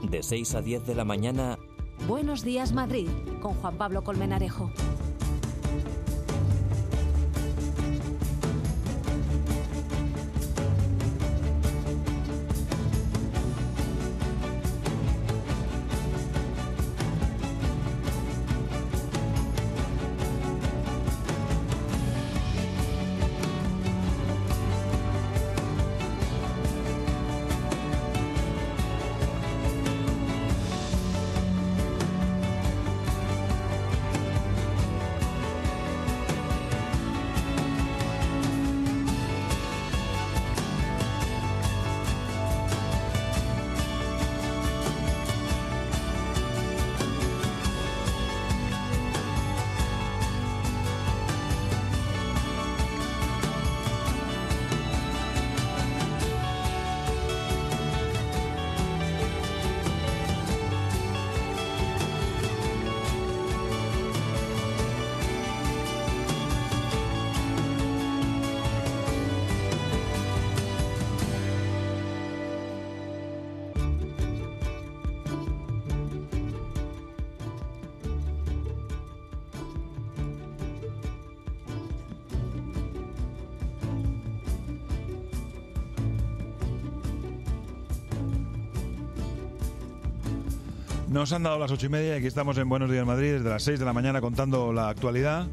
de 6 a 10 de la mañana. Buenos días, Madrid, con Juan Pablo Colmenarejo. Nos han dado las 8:30 y aquí estamos en Buenos Días Madrid desde las 6 de la mañana contando la actualidad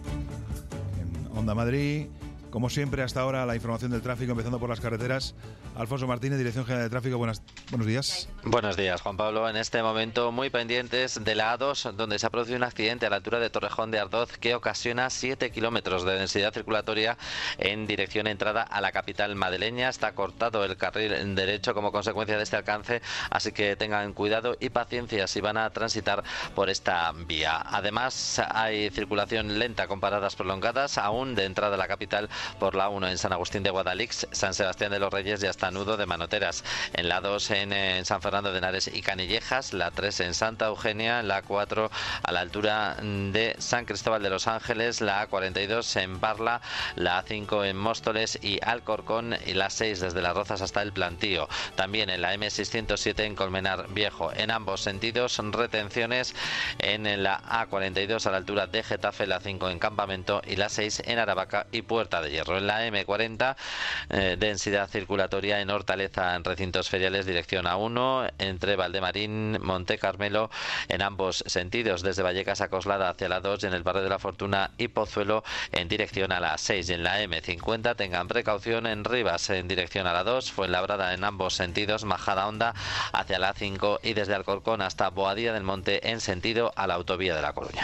en Onda Madrid. Como siempre, hasta ahora la información del tráfico, empezando por las carreteras. Alfonso Martínez, Dirección General de Tráfico, buenos días. Buenos días, Juan Pablo. En este momento muy pendientes de la A2, donde se ha producido un accidente a la altura de Torrejón de Ardoz que ocasiona 7 kilómetros de densidad circulatoria en dirección entrada a la capital madrileña. Está cortado el carril derecho como consecuencia de este alcance, así que tengan cuidado y paciencia si van a transitar por esta vía. Además, hay circulación lenta con paradas prolongadas, aún de entrada a la capital por la 1 en San Agustín de Guadalix, San Sebastián de los Reyes y hasta Nudo de Manoteras. En la 2 en San Fernando de Henares y Canillejas, la 3 en Santa Eugenia, la 4 a la altura de San Cristóbal de los Ángeles, la A42 en Parla, la A5 en Móstoles y Alcorcón y la 6 desde Las Rozas hasta el Plantío. También en la M607 en Colmenar Viejo. En ambos sentidos retenciones en la A42 a la altura de Getafe, la 5 en Campamento y la 6 en Aravaca y Puerta de Hierro. En la M40 densidad circulatoria en Hortaleza en recintos feriales dirección A1 entre Valdemarín, Monte Carmelo en ambos sentidos desde Vallecas a Coslada hacia la 2 y en el barrio de la Fortuna y Pozuelo en dirección a la 6 y en la M50 tengan precaución en Rivas en dirección a la 2, Fuenlabrada en ambos sentidos, Majadahonda hacia la 5 y desde Alcorcón hasta Boadilla del Monte en sentido a la autovía de La Coruña.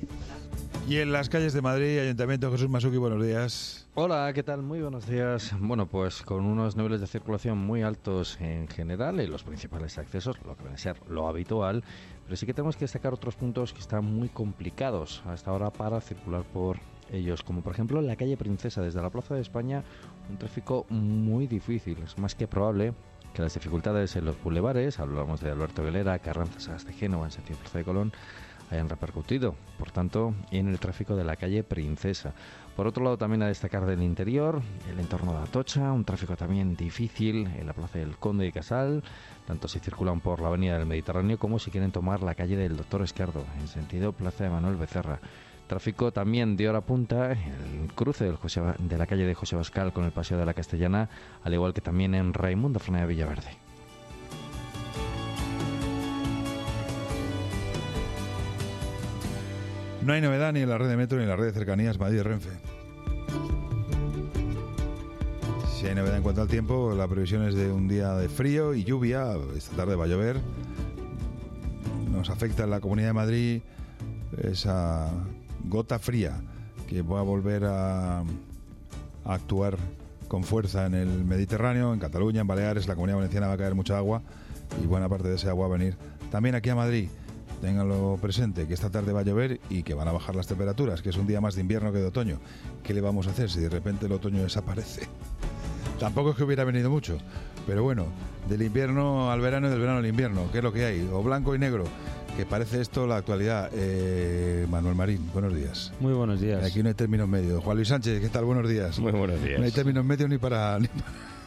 Y en las calles de Madrid, Ayuntamiento, Jesús Masuki, buenos días. Hola, ¿qué tal? Muy buenos días. Bueno, pues con unos niveles de circulación muy altos en general en los principales accesos, lo que viene a ser lo habitual, pero sí que tenemos que destacar otros puntos que están muy complicados hasta ahora para circular por ellos, como por ejemplo la calle Princesa, desde la Plaza de España, un tráfico muy difícil. Es más que probable que las dificultades en los bulevares, hablamos de Alberto Aguilera, Carranza, Salas de Génova, en sentido Plaza de Colón, hayan repercutido, por tanto, en el tráfico de la calle Princesa. Por otro lado, también a destacar del interior, el entorno de Atocha, un tráfico también difícil en la Plaza del Conde y Casal, tanto si circulan por la Avenida del Mediterráneo como si quieren tomar la calle del Doctor Esquerdo, en sentido Plaza de Manuel Becerra. Tráfico también de hora punta, el cruce de la calle de José Bascal con el Paseo de la Castellana, al igual que también en Raimundo Fernandez Villaverde. No hay novedad ni en la red de metro ni en la red de cercanías Madrid-Renfe. Si hay novedad en cuanto al tiempo, la previsión es de un día de frío y lluvia. Esta tarde va a llover. Nos afecta en la Comunidad de Madrid esa gota fría que va a volver a actuar con fuerza en el Mediterráneo, en Cataluña, en Baleares. La Comunidad Valenciana va a caer mucha agua y buena parte de ese agua va a venir también aquí a Madrid. Ténganlo presente, que esta tarde va a llover y que van a bajar las temperaturas, que es un día más de invierno que de otoño. ¿Qué le vamos a hacer si de repente el otoño desaparece? Tampoco es que hubiera venido mucho, pero bueno, del invierno al verano y del verano al invierno, ¿qué es lo que hay? O blanco y negro, que parece esto la actualidad. Manuel Marín, buenos días. Muy buenos días. Aquí no hay términos medios. Juan Luis Sánchez, ¿qué tal? Buenos días. Muy buenos días. No hay términos medios ni para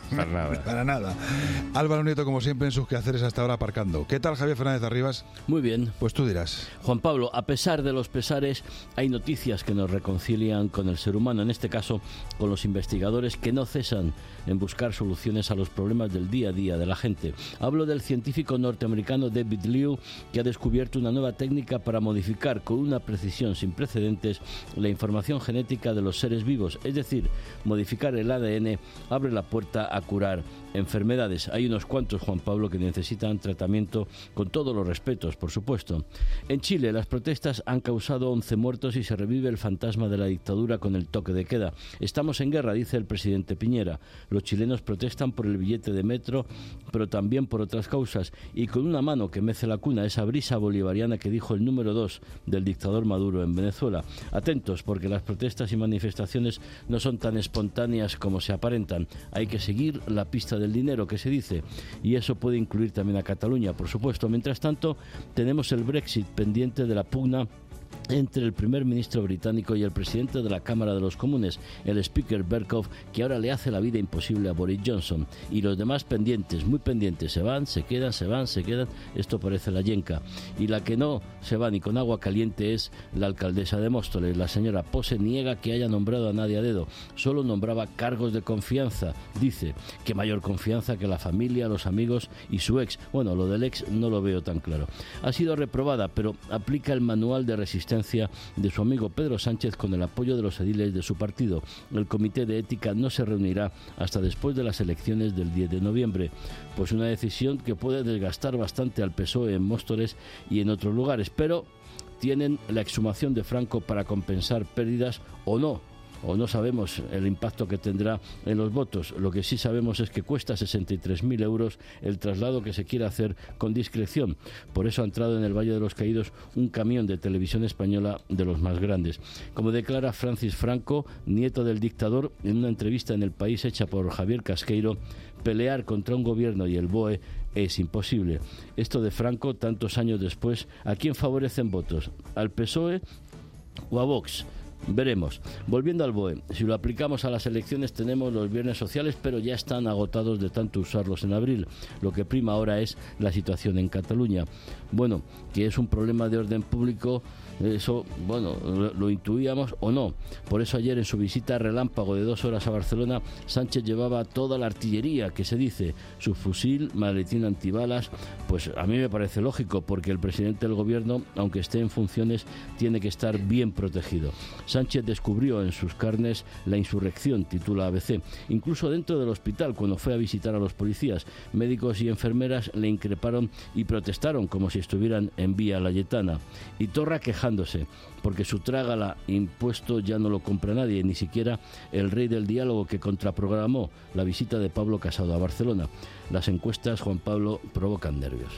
Para nada. Álvaro Nieto, como siempre, en sus quehaceres hasta ahora aparcando. ¿Qué tal, Javier Fernández Arribas? Muy bien. Pues tú dirás. Juan Pablo, a pesar de los pesares, hay noticias que nos reconcilian con el ser humano, en este caso con los investigadores que no cesan en buscar soluciones a los problemas del día a día de la gente. Hablo del científico norteamericano David Liu, que ha descubierto una nueva técnica para modificar con una precisión sin precedentes la información genética de los seres vivos, es decir, modificar el ADN abre la puerta a curar enfermedades. Hay unos cuantos, Juan Pablo, que necesitan tratamiento con todos los respetos, por supuesto. En Chile, las protestas han causado 11 muertos y se revive el fantasma de la dictadura con el toque de queda. Estamos en guerra, dice el presidente Piñera. Los chilenos protestan por el billete de metro, pero también por otras causas, y con una mano que mece la cuna, esa brisa bolivariana que dijo el número 2 del dictador Maduro en Venezuela. Atentos, porque las protestas y manifestaciones no son tan espontáneas como se aparentan. Hay que seguir la pista del dinero, que se dice, y eso puede incluir también a Cataluña, por supuesto. Mientras tanto, tenemos el Brexit pendiente de la pugna entre el primer ministro británico y el presidente de la Cámara de los Comunes, el Speaker Bercow, que ahora le hace la vida imposible a Boris Johnson. Y los demás pendientes, muy pendientes, se van, se quedan, se van, se quedan. Esto parece la yenca. Y la que no se va ni con agua caliente es la alcaldesa de Móstoles. La señora Pose niega que haya nombrado a nadie a dedo. Solo nombraba cargos de confianza. Dice que mayor confianza que la familia, los amigos y su ex. Bueno, lo del ex no lo veo tan claro. Ha sido reprobada, pero aplica el manual de resistencia de su amigo Pedro Sánchez con el apoyo de los ediles de su partido. El comité de ética no se reunirá hasta después de las elecciones del 10 de noviembre. Pues una decisión que puede desgastar bastante al PSOE en Móstoles y en otros lugares, pero tienen la exhumación de Franco para compensar pérdidas o no sabemos el impacto que tendrá en los votos. Lo que sí sabemos es que cuesta 63.000 euros el traslado que se quiere hacer con discreción. Por eso ha entrado en el Valle de los Caídos un camión de Televisión Española de los más grandes. Como declara Francis Franco, nieto del dictador, en una entrevista en El País hecha por Javier Casqueiro, pelear contra un gobierno y el BOE es imposible. Esto de Franco, tantos años después, ¿a quién favorecen votos? ¿Al PSOE o a Vox? Veremos. Volviendo al BOE, si lo aplicamos a las elecciones tenemos los viernes sociales, pero ya están agotados de tanto usarlos en abril. Lo que prima ahora es la situación en Cataluña. Bueno, que es un problema de orden público, eso, bueno, lo intuíamos o no. Por eso ayer en su visita relámpago de 2 horas a Barcelona, Sánchez llevaba toda la artillería, que se dice, su fusil, maletín antibalas. Pues a mí me parece lógico, porque el presidente del gobierno, aunque esté en funciones, tiene que estar bien protegido. Sánchez descubrió en sus carnes la insurrección, titula ABC. Incluso dentro del hospital, cuando fue a visitar a los policías, médicos y enfermeras le increparon y protestaron como si estuvieran en Vía Layetana. Y Torra quejándose, porque su trágala impuesto ya no lo compra nadie, ni siquiera el rey del diálogo que contraprogramó la visita de Pablo Casado a Barcelona. Las encuestas, Juan Pablo, provocan nervios.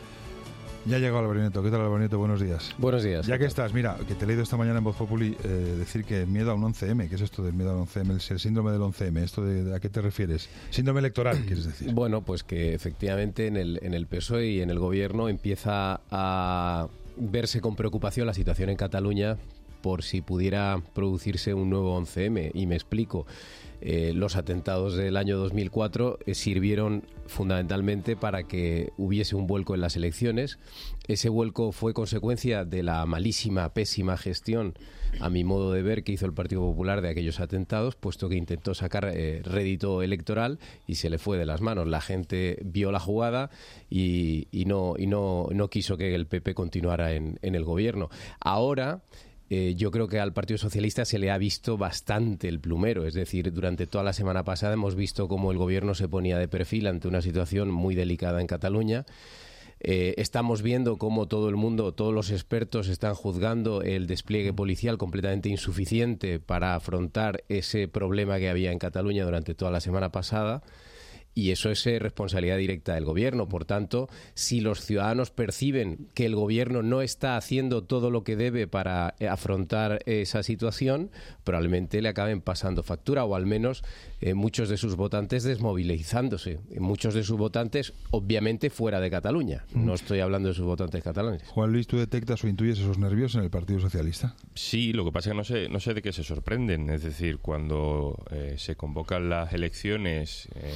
Ya llegó Álvaro Nieto. ¿Qué tal, Álvaro Nieto? Buenos días. Buenos días. Ya que estás, mira, que te he leído esta mañana en Voz Populi decir que miedo a un 11M. ¿Qué es esto del miedo al 11M? El síndrome del 11M. ¿Esto ¿a qué te refieres? Síndrome electoral, quieres decir. Bueno, pues que efectivamente en el PSOE y en el gobierno empieza a verse con preocupación la situación en Cataluña por si pudiera producirse un nuevo 11M. Y me explico. Los atentados del año 2004 sirvieron fundamentalmente para que hubiese un vuelco en las elecciones. Ese vuelco fue consecuencia de la malísima, pésima gestión, a mi modo de ver, que hizo el Partido Popular de aquellos atentados, puesto que intentó sacar rédito electoral y se le fue de las manos. La gente vio la jugada y no quiso que el PP continuara en el gobierno. Ahora yo creo que al Partido Socialista se le ha visto bastante el plumero, es decir, durante toda la semana pasada hemos visto cómo el gobierno se ponía de perfil ante una situación muy delicada en Cataluña. Estamos viendo cómo todo el mundo, todos los expertos están juzgando el despliegue policial completamente insuficiente para afrontar ese problema que había en Cataluña durante toda la semana pasada. Y eso es responsabilidad directa del gobierno. Por tanto, si los ciudadanos perciben que el gobierno no está haciendo todo lo que debe para afrontar esa situación, probablemente le acaben pasando factura, o al menos muchos de sus votantes desmovilizándose. Muchos de sus votantes, obviamente, fuera de Cataluña. No estoy hablando de sus votantes catalanes. Juan Luis, ¿tú detectas o intuyes esos nervios en el Partido Socialista? Sí, lo que pasa es que no sé de qué se sorprenden. Es decir, cuando se convocan las elecciones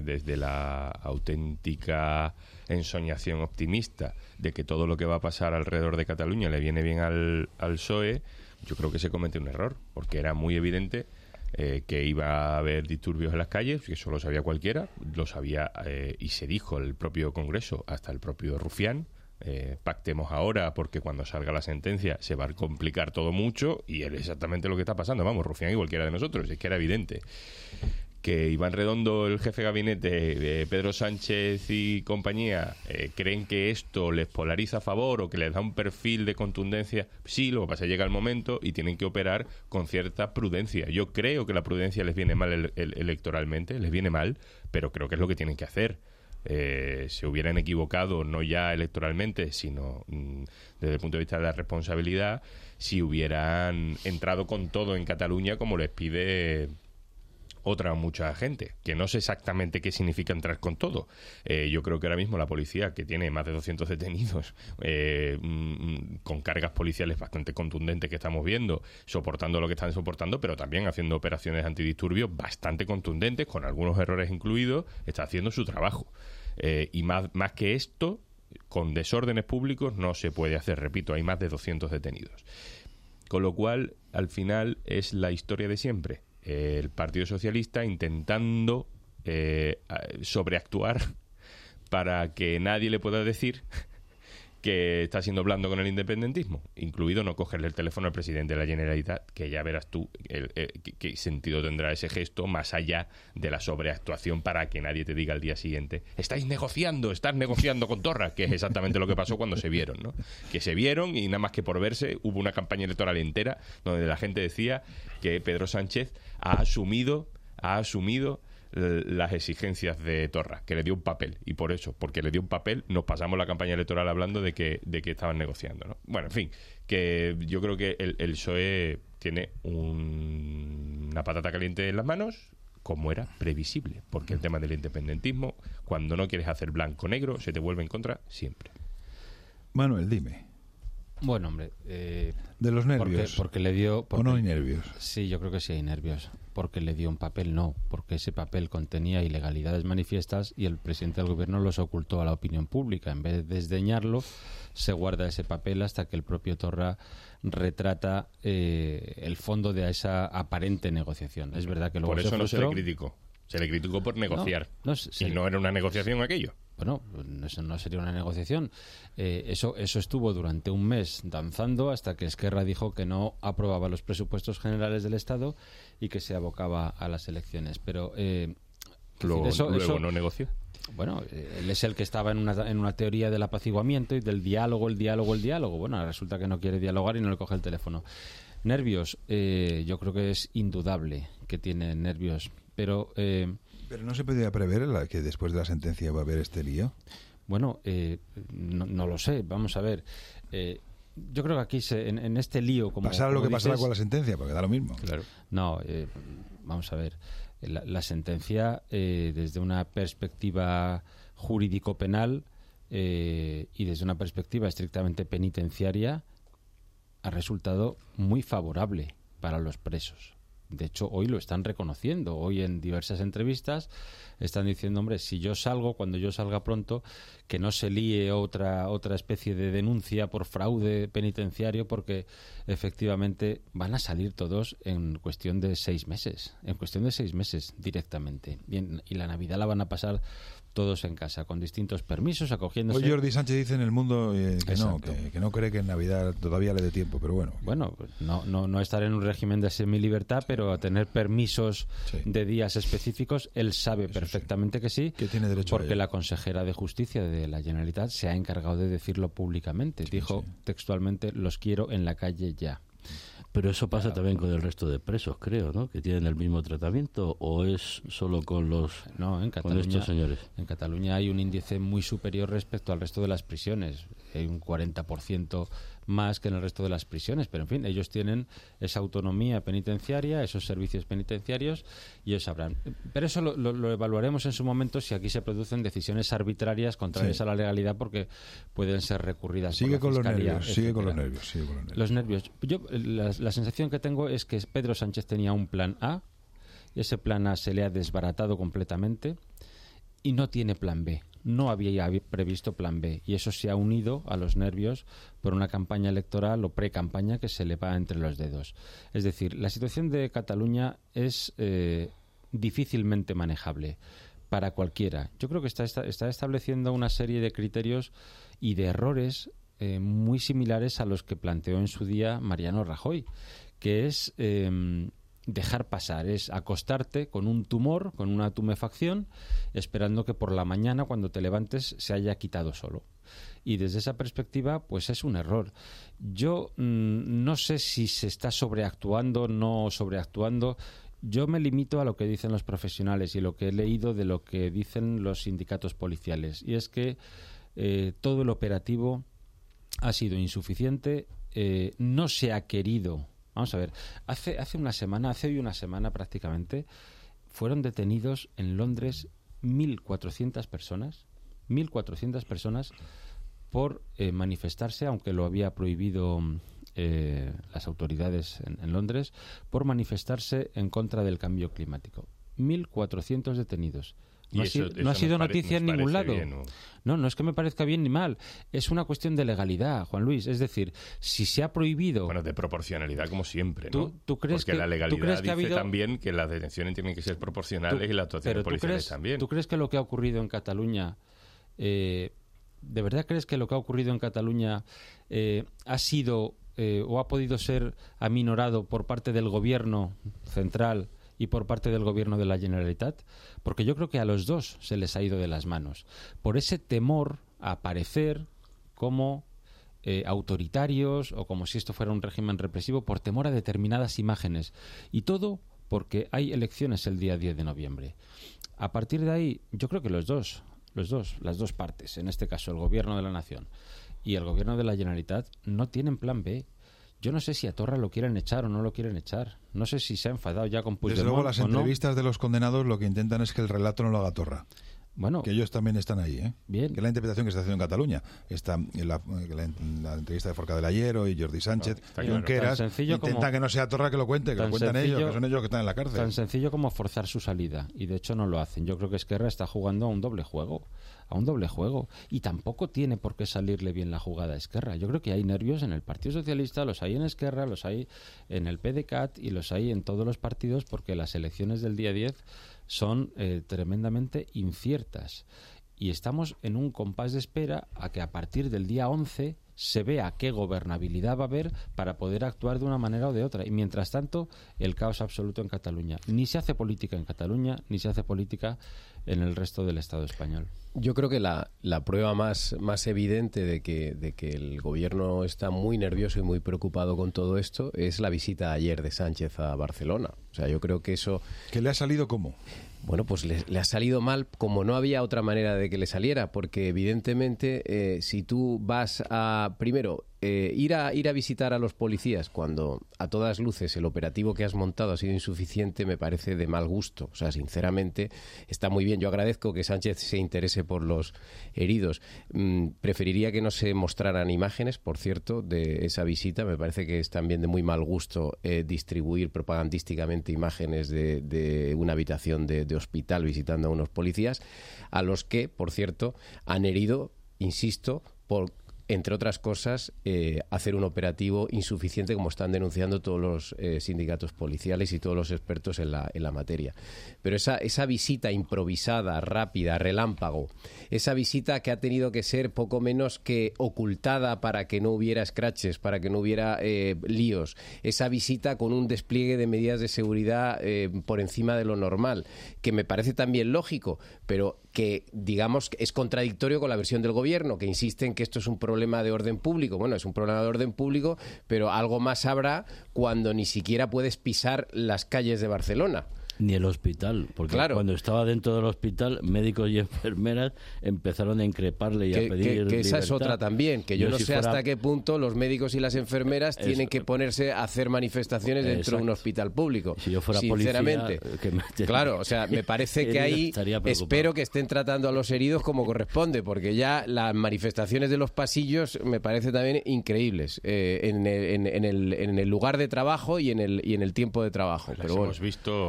desde la auténtica ensoñación optimista de que todo lo que va a pasar alrededor de Cataluña le viene bien al PSOE, yo creo que se comete un error, porque era muy evidente que iba a haber disturbios en las calles, que eso lo sabía cualquiera, lo sabía y se dijo el propio Congreso, hasta el propio Rufián. Pactemos ahora porque cuando salga la sentencia se va a complicar todo mucho, y es exactamente lo que está pasando. Vamos, Rufián y cualquiera de nosotros, es que era evidente que Iván Redondo, el jefe de gabinete, Pedro Sánchez y compañía creen que esto les polariza a favor o que les da un perfil de contundencia. Sí, lo que pasa es que llega el momento y tienen que operar con cierta prudencia. Yo creo que la prudencia les viene mal electoralmente, les viene mal, pero creo que es lo que tienen que hacer. Se hubieran equivocado no ya electoralmente, sino desde el punto de vista de la responsabilidad, si hubieran entrado con todo en Cataluña como les pide mucha gente, que no sé exactamente qué significa entrar con todo. Yo creo que ahora mismo la policía, que tiene más de 200 detenidos, con cargas policiales bastante contundentes que estamos viendo, soportando lo que están soportando, pero también haciendo operaciones antidisturbios bastante contundentes, con algunos errores incluidos, está haciendo su trabajo. Y más que esto, con desórdenes públicos no se puede hacer, repito, hay más de 200 detenidos. Con lo cual, al final, es la historia de siempre. El Partido Socialista intentando sobreactuar para que nadie le pueda decir que está siendo blando con el independentismo, incluido no cogerle el teléfono al presidente de la Generalitat, que ya verás tú qué sentido tendrá ese gesto, más allá de la sobreactuación para que nadie te diga al día siguiente: estás negociando con Torra, que es exactamente lo que pasó cuando se vieron, ¿no? Que se vieron y nada más que por verse hubo una campaña electoral entera donde la gente decía que Pedro Sánchez ha asumido las exigencias de Torra, que le dio un papel, y por eso, porque le dio un papel, nos pasamos la campaña electoral hablando de que estaban negociando, ¿no? Bueno, en fin, que yo creo que el PSOE tiene una patata caliente en las manos, como era previsible, porque el tema del independentismo, cuando no quieres hacer blanco-negro, se te vuelve en contra siempre. Manuel, dime. Bueno, hombre, de los nervios. Porque le dio... ¿O no hay nervios? Sí, yo creo que sí hay nervios. Porque le dio un papel, no. Porque ese papel contenía ilegalidades manifiestas y el presidente del gobierno los ocultó a la opinión pública. En vez de desdeñarlo, se guarda ese papel hasta que el propio Torra retrata el fondo de esa aparente negociación. Es verdad que luego por eso se no se frustró. le criticó. Se le criticó por negociar. Y no era una negociación aquello. Bueno, eso no sería una negociación. Eso estuvo durante un mes danzando hasta que Esquerra dijo que no aprobaba los presupuestos generales del Estado y que se abocaba a las elecciones. Pero luego no negoció. Bueno, él es el que estaba en una teoría del apaciguamiento y del diálogo. Bueno, resulta que no quiere dialogar y no le coge el teléfono. Nervios, yo creo que es indudable que tiene nervios, pero no se podía prever que después de la sentencia va a haber este lío. Bueno, no lo sé. Vamos a ver. Yo creo que aquí en este lío, pasará lo que pasará con la sentencia, porque da lo mismo. Claro. No, vamos a ver. La sentencia, desde una perspectiva jurídico-penal y desde una perspectiva estrictamente penitenciaria, ha resultado muy favorable para los presos. De hecho, hoy lo están reconociendo. Hoy en diversas entrevistas están diciendo, hombre, si yo salgo, cuando yo salga pronto, que no se líe otra especie de denuncia por fraude penitenciario, porque efectivamente van a salir todos en cuestión de 6 meses. En cuestión de 6 meses directamente. Bien, y la Navidad la van a pasar todos en casa, con distintos permisos, acogiéndose... Hoy Jordi Sánchez dice en El Mundo que no cree que en Navidad todavía le dé tiempo, pero bueno. Bueno, pues no estar en un régimen de semilibertad, pero a tener permisos de días específicos, él sabe perfectamente que sí, que tiene derecho porque la consejera de Justicia de la Generalitat se ha encargado de decirlo públicamente. Dijo textualmente: los quiero en la calle ya. Pero eso pasa también con el resto de presos, creo, ¿no? Que tienen el mismo tratamiento, ¿o es solo con en Cataluña, con estos señores? En Cataluña hay un índice muy superior respecto al resto de las prisiones. Hay un 40% más que en el resto de las prisiones, pero en fin, ellos tienen esa autonomía penitenciaria, esos servicios penitenciarios, y ellos sabrán. Pero eso lo evaluaremos en su momento si aquí se producen decisiones arbitrarias contrarias a la legalidad, porque pueden ser recurridas por la Fiscalía. Sigue con los nervios. Los nervios. Yo la sensación que tengo es que Pedro Sánchez tenía un plan A, y ese plan A se le ha desbaratado completamente, y no tiene plan B. No había previsto plan B, y eso se ha unido a los nervios por una campaña electoral o pre-campaña que se le va entre los dedos. Es decir, la situación de Cataluña es difícilmente manejable para cualquiera. Yo creo que está estableciendo una serie de criterios y de errores muy similares a los que planteó en su día Mariano Rajoy, que es dejar pasar, es acostarte con un tumor, con una tumefacción, esperando que por la mañana, cuando te levantes, se haya quitado solo. Y desde esa perspectiva, pues es un error. Yo no sé si se está sobreactuando o no sobreactuando. Yo me limito a lo que dicen los profesionales y lo que he leído de lo que dicen los sindicatos policiales. Y es que todo el operativo ha sido insuficiente, no se ha querido. Vamos a ver, hace hoy una semana prácticamente, fueron detenidos en Londres 1.400 personas por manifestarse, aunque lo había prohibido las autoridades en Londres, por manifestarse en contra del cambio climático. 1.400 detenidos. No ha sido noticia en ningún lado. Bien, ¿no? No es que me parezca bien ni mal. Es una cuestión de legalidad, Juan Luis. Es decir, si se ha prohibido... Bueno, de proporcionalidad, como siempre, ¿no? ¿Tú crees Porque que, la legalidad dice habido... también que las detenciones tienen que ser proporcionales y las actuaciones policiales también. ¿Tú crees que lo que ha ocurrido en Cataluña... ¿de verdad crees que lo que ha ocurrido en Cataluña ha sido o ha podido ser aminorado por parte del gobierno central y por parte del gobierno de la Generalitat? Porque yo creo que a los dos se les ha ido de las manos por ese temor a aparecer como autoritarios o como si esto fuera un régimen represivo, por temor a determinadas imágenes, y todo porque hay elecciones el día 10 de noviembre. A partir de ahí, yo creo que las dos partes, en este caso el gobierno de la nación y el gobierno de la Generalitat, no tienen plan B. Yo no sé si a Torra lo quieren echar o no lo quieren echar. No sé si se ha enfadado ya con Puigdemont. Desde luego, las entrevistas no. de los condenados lo que intentan es que el relato no lo haga Torra. Bueno, que ellos también están ahí, ¿eh? Bien. Que es la interpretación que se está haciendo en Cataluña. Está en la entrevista de Forcadell ayer y Jordi Sánchez, Junqueras, intenta que no sea Torra que lo cuente, que lo cuentan ellos, que son ellos que están en la cárcel. Tan sencillo como forzar su salida, y de hecho no lo hacen. Yo creo que Esquerra está jugando a un doble juego, y tampoco tiene por qué salirle bien la jugada a Esquerra. Yo creo que hay nervios en el Partido Socialista, los hay en Esquerra, los hay en el PDeCAT y los hay en todos los partidos, porque las elecciones del día 10 son tremendamente inciertas, y estamos en un compás de espera a que a partir del día 11 se vea qué gobernabilidad va a haber para poder actuar de una manera o de otra. Y mientras tanto, el caos absoluto en Cataluña. Ni se hace política en Cataluña, ni se hace política en el resto del Estado español. Yo creo que la prueba más evidente de que el gobierno está muy nervioso y muy preocupado con todo esto es la visita ayer de Sánchez a Barcelona. O sea, yo creo que eso... ¿Que le ha salido cómo? Bueno, pues le ha salido mal, como no había otra manera de que le saliera, porque evidentemente si tú vas a, primero, ir a visitar a los policías cuando a todas luces el operativo que has montado ha sido insuficiente, me parece de mal gusto. O sea, sinceramente, está muy bien. Yo agradezco que Sánchez se interese por los heridos. Preferiría que no se mostraran imágenes, por cierto, de esa visita. Me parece que es también de muy mal gusto distribuir propagandísticamente imágenes de una habitación de hospital visitando a unos policías, a los que, por cierto, han herido, insisto, por, entre otras cosas, hacer un operativo insuficiente, como están denunciando todos los sindicatos policiales y todos los expertos en la materia. Pero esa visita improvisada, rápida, relámpago, esa visita que ha tenido que ser poco menos que ocultada para que no hubiera scratches, para que no hubiera líos, esa visita con un despliegue de medidas de seguridad por encima de lo normal, que me parece también lógico, pero que, digamos, es contradictorio con la versión del gobierno, que insiste en que esto es un problema de orden público. Bueno, es un problema de orden público, pero algo más habrá cuando ni siquiera puedes pisar las calles de Barcelona. Ni el hospital, porque claro, cuando estaba dentro del hospital, médicos y enfermeras empezaron a increparle y a pedir que esa libertad. es otra también, que yo no sé hasta qué punto los médicos y las enfermeras tienen que ponerse a hacer manifestaciones dentro de un hospital público. Si yo fuera sinceramente, policía, claro, o sea, me parece que ahí espero que estén tratando a los heridos como corresponde, porque ya las manifestaciones de los pasillos me parece también increíbles en el lugar de trabajo y en el tiempo de trabajo. Las hemos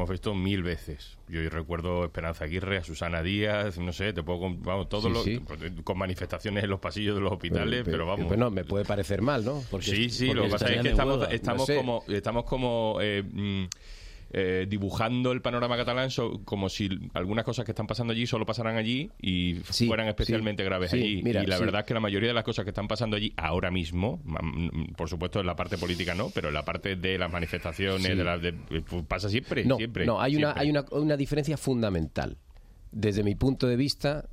hemos visto 1000 veces. Yo recuerdo a Esperanza Aguirre, a Susana Díaz, no sé, te puedo... Vamos, con manifestaciones en los pasillos de los hospitales, pero vamos... Bueno, me puede parecer mal, ¿no? Porque lo que pasa es que estamos como dibujando el panorama catalán como si algunas cosas que están pasando allí solo pasaran allí y fueran especialmente graves allí. Mira, y la verdad es que la mayoría de las cosas que están pasando allí ahora mismo, por supuesto en la parte política no, pero en la parte de las manifestaciones pasa siempre. No, hay una diferencia fundamental. Desde mi punto de vista,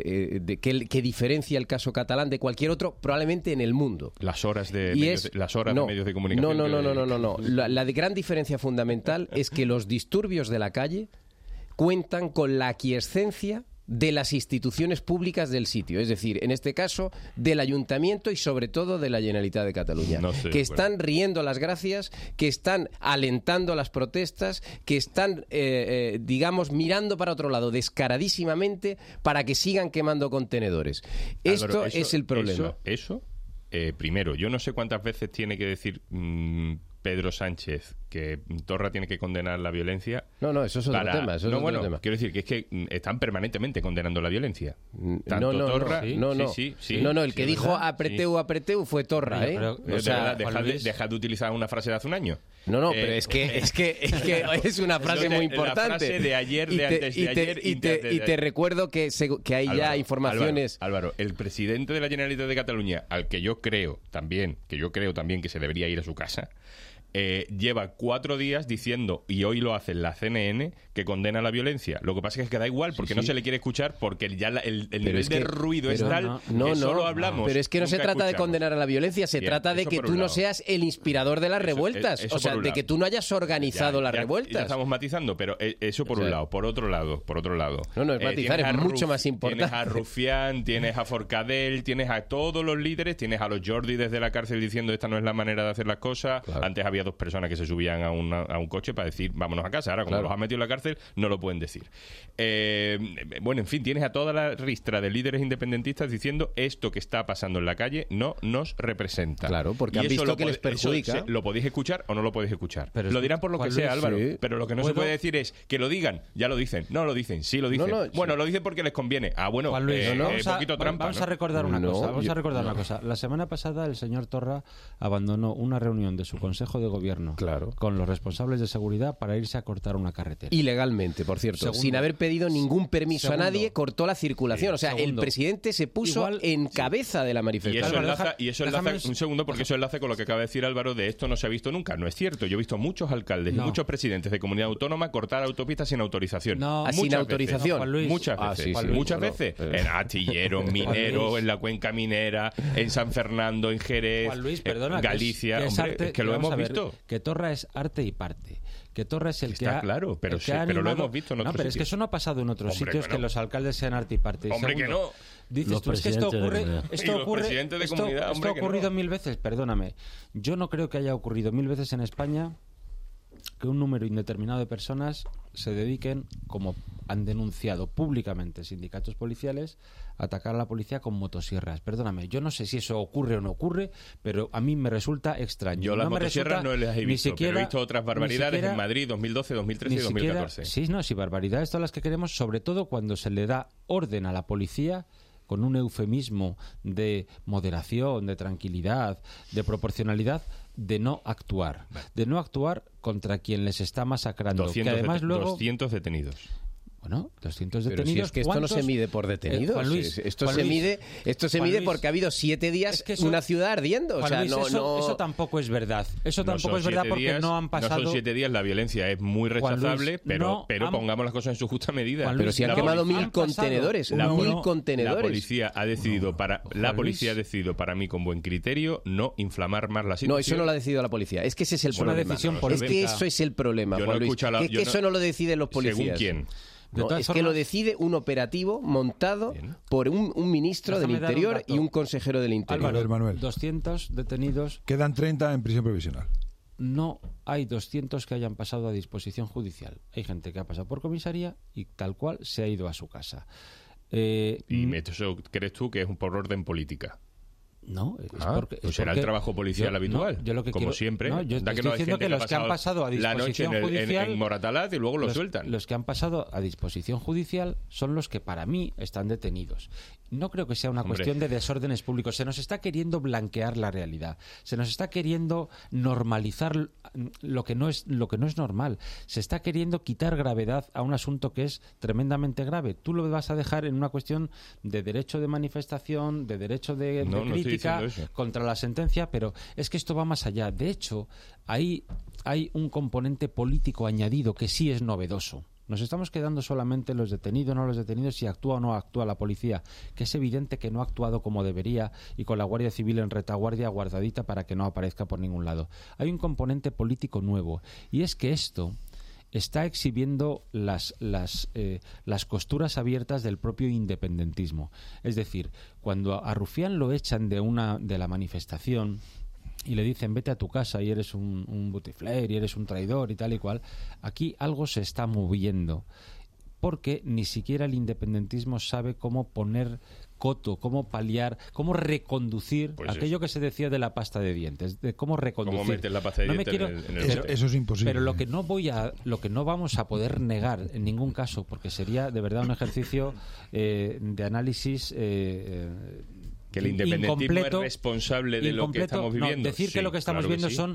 que diferencia el caso catalán de cualquier otro, probablemente en el mundo. Las horas de medios de comunicación. No. La de gran diferencia fundamental es que los disturbios de la calle cuentan con la aquiescencia de las instituciones públicas del sitio, es decir, en este caso del Ayuntamiento y sobre todo de la Generalitat de Cataluña, que están riendo las gracias, que están alentando las protestas, que están, mirando para otro lado descaradísimamente para que sigan quemando contenedores. Esto es el problema. Primero, yo no sé cuántas veces tiene que decir Pedro Sánchez que Torra tiene que condenar la violencia. No, eso es otro tema. Quiero decir que es que están permanentemente condenando la violencia. Torra... el que dijo apreteu fue Torra, Dejad de utilizar una frase de hace un año. Pero es que es una frase muy importante. La frase de ayer, de antes de ayer y te recuerdo que hay ya informaciones... Álvaro, el presidente de la Generalitat de Cataluña, al que yo creo también que se debería ir a su casa, lleva 4 días diciendo, y hoy lo hace en la CNN, que condena la violencia. Lo que pasa es que da igual, porque no se le quiere escuchar, porque ya el nivel de ruido es tal que solo hablamos. Pero es que no se trata de condenar a la violencia, se trata de que tú no seas el inspirador de las revueltas. O sea, de que tú no hayas organizado las revueltas. Ya estamos matizando, pero eso por un lado. Por otro lado. No, es matizar, es mucho más importante. Tienes a Rufián, tienes a Forcadell, tienes a todos los líderes, tienes a los Jordi desde la cárcel diciendo esta no es la manera de hacer las cosas. Antes había 2 personas que se subían a un coche para decir vámonos a casa. Ahora, como los han metido en la cárcel, no lo pueden decir. En fin, tienes a toda la ristra de líderes independentistas diciendo esto que está pasando en la calle no nos representa. Claro, porque han visto que les perjudica. ¿Lo podéis escuchar o no lo podéis escuchar? Lo dirán por lo que sea, Álvaro. Sí. Pero lo que no se puede decir es que lo digan. Ya lo dicen. No lo dicen. Sí lo dicen. Lo dicen porque les conviene. Poquito trampa. Vamos a recordar una cosa. La semana pasada el señor Torra abandonó una reunión de su Consejo de Gobierno con los responsables de seguridad para irse a cortar una carretera. Ilegalmente, por cierto. Sin haber pedido ningún permiso a nadie, cortó la circulación. El presidente se puso en cabeza de la manifestación. Y eso enlaza un segundo, porque eso enlaza con lo que acaba de decir Álvaro de esto no se ha visto nunca. No es cierto. Yo he visto muchos alcaldes y muchos presidentes de comunidad autónoma cortar autopistas sin autorización. Sin autorización. Muchas veces. En Astillero, Minero, en la cuenca minera, en San Fernando, en Jerez, en Galicia. Que lo hemos visto. Que Torra es arte y parte. Que Torra es el que ha... claro, pero lo hemos visto en otros sitios. Es que eso no ha pasado en otros sitios, que los alcaldes sean arte y parte. Que no. Dices tú, es que esto ha ocurrido 1000 veces, perdóname. Yo no creo que haya ocurrido 1000 veces en España que un número indeterminado de personas se dediquen, como han denunciado públicamente sindicatos policiales, a atacar a la policía con motosierras. Perdóname, yo no sé si eso ocurre o no ocurre, pero a mí me resulta extraño. Yo las motosierras no las he visto, pero he visto otras barbaridades en Madrid 2012, 2013 y 2014. Sí, barbaridades todas las que queremos, sobre todo cuando se le da orden a la policía con un eufemismo de moderación, de tranquilidad, de proporcionalidad, de no actuar contra quien les está masacrando. 200 detenidos. Bueno, 200 detenidos. Pero si es que esto no se mide por detenidos. Esto se mide porque ha habido 7 días una ciudad ardiendo. Eso tampoco es verdad. Eso tampoco es verdad porque no han pasado... No son 7 días, la violencia es muy rechazable, pero pongamos las cosas en su justa medida. Pero si han quemado 1000 contenedores. La policía ha decidido, para mí, con buen criterio, no inflamar más la situación. No, eso no lo ha decidido la policía. Es que ese es el problema. Es que eso es el problema, Juan Luis. Que eso no lo deciden los policías. ¿Según quién? Que lo decide un operativo montado por un ministro del Interior y un consejero del Interior. Álvaro, Manuel. 200 detenidos. Quedan 30 en prisión provisional. No hay 200 que hayan pasado a disposición judicial. Hay gente que ha pasado por comisaría y tal cual se ha ido a su casa. ¿Y eso crees tú que es por orden política? No, pues será el trabajo policial habitual, yo lo que como quiero, siempre. No, yo estoy diciendo que los que han pasado a disposición judicial, en Moratalaz y luego lo sueltan. Los que han pasado a disposición judicial son los que para mí están detenidos. No creo que sea una cuestión de desórdenes públicos. Se nos está queriendo blanquear la realidad. Se nos está queriendo normalizar lo que no es normal. Se está queriendo quitar gravedad a un asunto que es tremendamente grave. Tú lo vas a dejar en una cuestión de derecho de manifestación, de derecho de crítica contra la sentencia, pero es que esto va más allá. De hecho, hay un componente político añadido que sí es novedoso. Nos estamos quedando solamente los detenidos, no los detenidos, si actúa o no actúa la policía, que es evidente que no ha actuado como debería y con la Guardia Civil en retaguardia guardadita para que no aparezca por ningún lado. Hay un componente político nuevo, y es que esto está exhibiendo las costuras abiertas del propio independentismo. Es decir, cuando a Rufián lo echan de la manifestación y le dicen vete a tu casa y eres un botifler y eres un traidor y tal y cual, aquí algo se está moviendo, porque ni siquiera el independentismo sabe cómo poner coto, cómo paliar, cómo reconducir aquello que se decía de la pasta de dientes, de cómo reconducir. ¿Cómo meter la pasta de dientes en el eso es imposible. Pero lo que no vamos a poder negar en ningún caso, porque sería de verdad un ejercicio de análisis que el independentismo es responsable de lo que estamos viviendo. Decir que lo que estamos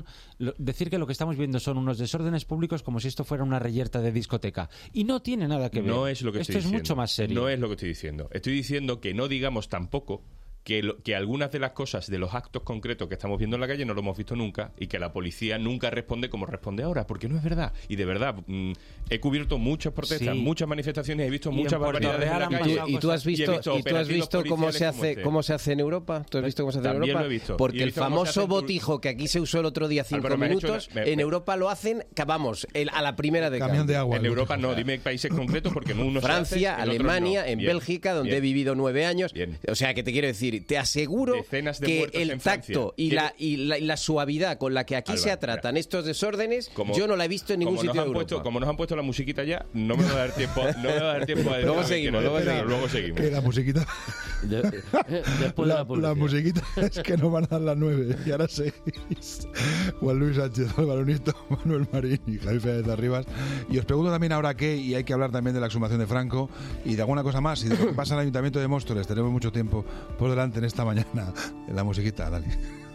viendo son unos desórdenes públicos como si esto fuera una reyerta de discoteca, y no tiene nada que ver. No es lo que estoy diciendo. Esto es mucho más serio. No es lo que estoy diciendo. Estoy diciendo que no digamos tampoco que algunas de las cosas de los actos concretos que estamos viendo en la calle no lo hemos visto nunca, y que la policía nunca responde como responde ahora, porque no es verdad. Y de verdad, he cubierto muchas protestas, muchas manifestaciones, he visto muchas barbaridades en la calle. ¿Y tú has visto cómo se hace en Europa? ¿Tú has visto cómo se hace en Europa? Lo he visto. Porque el famoso botijo que aquí se usó el otro día 5 minutos, en Europa lo hacen, vamos, a la primera de camión de agua. En Europa no, dime países concretos, porque uno Francia, Alemania, en Bélgica, donde he vivido 9 años. O sea, que te quiero decir, te aseguro que el tacto y la suavidad con la que aquí se tratan estos desórdenes, yo no la he visto en ningún sitio de Europa. Como nos han puesto la musiquita ya, no me va a dar tiempo a luego seguimos. Que la musiquita después de la musiquita es que nos van a dar las 9 y ahora 6. Juan Luis Sánchez, Álvaro Nieto, Manuel Marín y Javier Fernández Arribas. Y os pregunto también ahora qué, y hay que hablar también de la exhumación de Franco y de alguna cosa más, y de lo que pasa en el Ayuntamiento de Móstoles. Tenemos mucho tiempo por delante en esta mañana. En la musiquita, dale.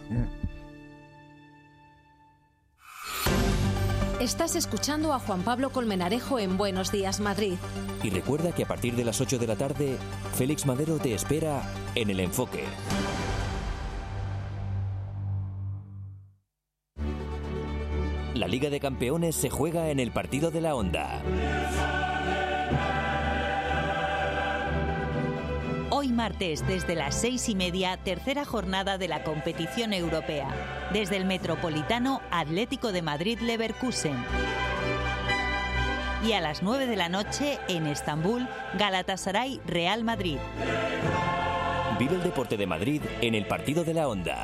Estás escuchando a Juan Pablo Colmenarejo en Buenos Días, Madrid. Y recuerda que a partir de las 8 de la tarde, Félix Madero te espera en El Enfoque. La Liga de Campeones se juega en el partido de la Onda. Hoy martes, desde las 6:30, tercera jornada de la competición europea. Desde el Metropolitano, Atlético de Madrid-Leverkusen. Y a las 9 de la noche, en Estambul, Galatasaray-Real Madrid. Vive el deporte de Madrid en el partido de la Onda.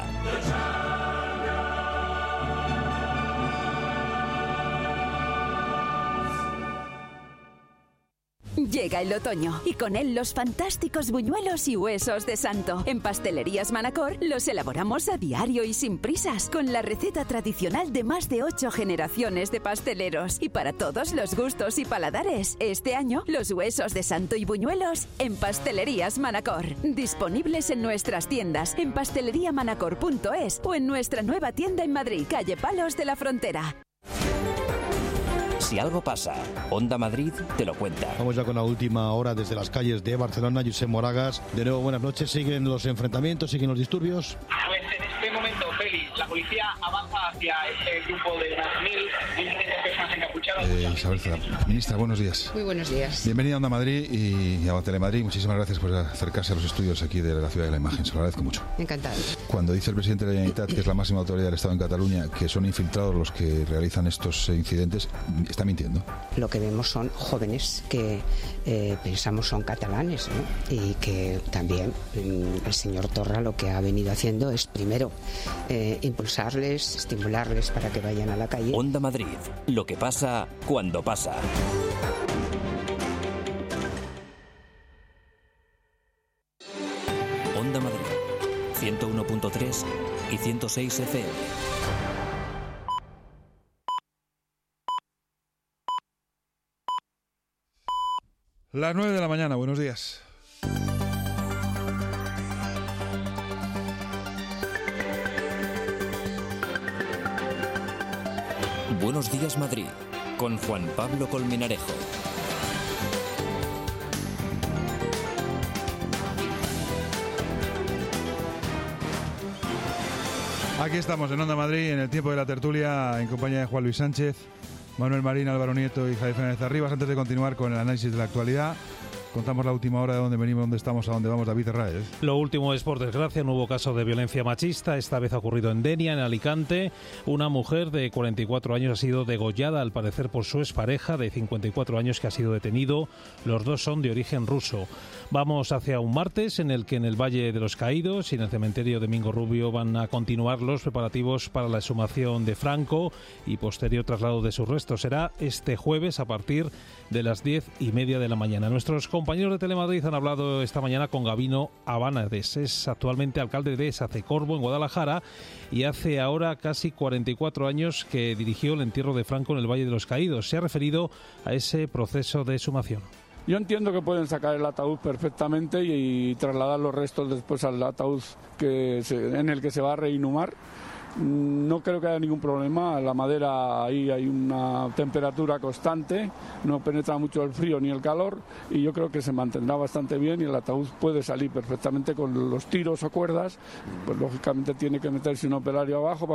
Llega el otoño y con él los fantásticos buñuelos y huesos de santo. En Pastelerías Manacor los elaboramos a diario y sin prisas, con la receta tradicional de más de 8 generaciones de pasteleros. Y para todos los gustos y paladares, este año los huesos de santo y buñuelos en Pastelerías Manacor. Disponibles en nuestras tiendas, en pasteleriamanacor.es o en nuestra nueva tienda en Madrid, calle Palos de la Frontera. Si algo pasa, Onda Madrid te lo cuenta. Vamos ya con la última hora desde las calles de Barcelona. Josep Moragas, de nuevo buenas noches. ¿Siguen los enfrentamientos? ¿Siguen los disturbios? Pues en este momento, Félix, la policía avanza hacia este grupo de unas 1.000 personas encapuchadas. Isabel Cela, ministra, buenos días. Muy buenos días. Bienvenida a Onda Madrid y a Telemadrid. Muchísimas gracias por acercarse a los estudios aquí de la Ciudad de la Imagen. Se lo agradezco mucho. Encantado. Cuando dice el presidente de la Generalitat, que es la máxima autoridad del Estado en Cataluña, que son infiltrados los que realizan estos incidentes, está mintiendo. Lo que vemos son jóvenes que pensamos son catalanes, ¿no? Y que también el señor Torra lo que ha venido haciendo es primero impulsarles, estimularles para que vayan a la calle. Onda Madrid, lo que pasa cuando pasa. Onda Madrid, 101.3 y 106 FM. Las 9 de la mañana, buenos días. Buenos días, Madrid, con Juan Pablo Colmenarejo. Aquí estamos en Onda Madrid, en el tiempo de la tertulia, en compañía de Juan Luis Sánchez, Manuel Marín, Álvaro Nieto y Javier Fernández Arribas. Antes de continuar con el análisis de la actualidad, contamos la última hora de dónde venimos, dónde estamos, a dónde vamos. David Herráez. Lo último es, por desgracia, un nuevo caso de violencia machista. Esta vez ha ocurrido en Denia, en Alicante. Una mujer de 44 años ha sido degollada, al parecer, por su expareja de 54 años que ha sido detenido. Los dos son de origen ruso. Vamos hacia un martes en el que en el Valle de los Caídos y en el cementerio Domingo Rubio van a continuar los preparativos para la exhumación de Franco y posterior traslado de sus restos. Será este jueves a partir de las 10:30 de la mañana. Nuestros compañeros de Telemadrid han hablado esta mañana con Gabino Abanades. Es actualmente alcalde de Sacecorbo, en Guadalajara, y hace ahora casi 44 años que dirigió el entierro de Franco en el Valle de los Caídos. Se ha referido a ese proceso de exhumación. Yo entiendo que pueden sacar el ataúd perfectamente y trasladar los restos después al ataúd en el que se va a reinhumar. No creo que haya ningún problema. La madera, ahí hay una temperatura constante, no penetra mucho el frío ni el calor, y yo creo que se mantendrá bastante bien y el ataúd puede salir perfectamente con los tiros o cuerdas. Pues lógicamente tiene que meterse un operario abajo,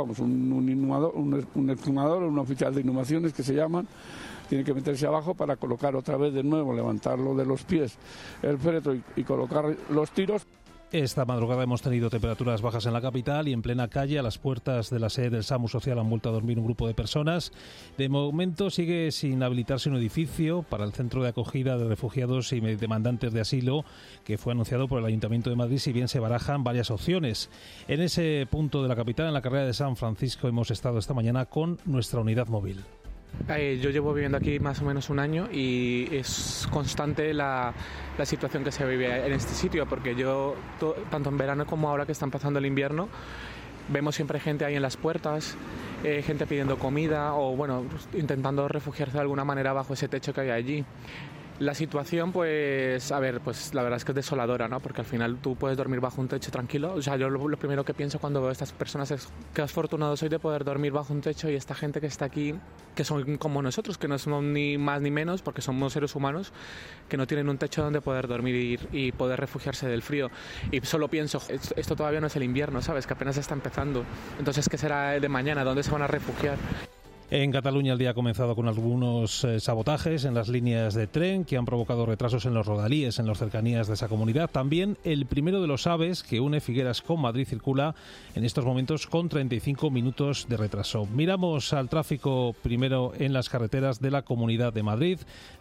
un exhumador, un oficial de inhumaciones que se llaman. Tiene que meterse abajo para colocar otra vez de nuevo, levantarlo de los pies, el féretro y colocar los tiros. Esta madrugada hemos tenido temperaturas bajas en la capital y en plena calle, a las puertas de la sede del SAMU Social, han vuelto a dormir un grupo de personas. De momento sigue sin habilitarse un edificio para el centro de acogida de refugiados y demandantes de asilo que fue anunciado por el Ayuntamiento de Madrid, si bien se barajan varias opciones. En ese punto de la capital, en la carrera de San Francisco, hemos estado esta mañana con nuestra unidad móvil. Yo llevo viviendo aquí más o menos un año y es constante la situación que se vive en este sitio, porque yo, tanto en verano como ahora que está empezando el invierno, vemos siempre gente ahí en las puertas, gente pidiendo comida o bueno, intentando refugiarse de alguna manera bajo ese techo que hay allí. La situación, pues, a ver, pues la verdad es que es desoladora, ¿no? Porque al final tú puedes dormir bajo un techo tranquilo. O sea, yo lo primero que pienso cuando veo a estas personas es que afortunado soy de poder dormir bajo un techo, y esta gente que está aquí, que son como nosotros, que no somos ni más ni menos, porque somos seres humanos, que no tienen un techo donde poder dormir y poder refugiarse del frío. Y solo pienso, esto todavía no es el invierno, ¿sabes? Que apenas está empezando. Entonces, ¿qué será el de mañana? ¿Dónde se van a refugiar? En Cataluña el día ha comenzado con algunos sabotajes en las líneas de tren que han provocado retrasos en los rodalíes, en las cercanías de esa comunidad. También el primero de los AVEs que une Figueras con Madrid circula en estos momentos con 35 minutos de retraso. Miramos al tráfico primero en las carreteras de la Comunidad de Madrid.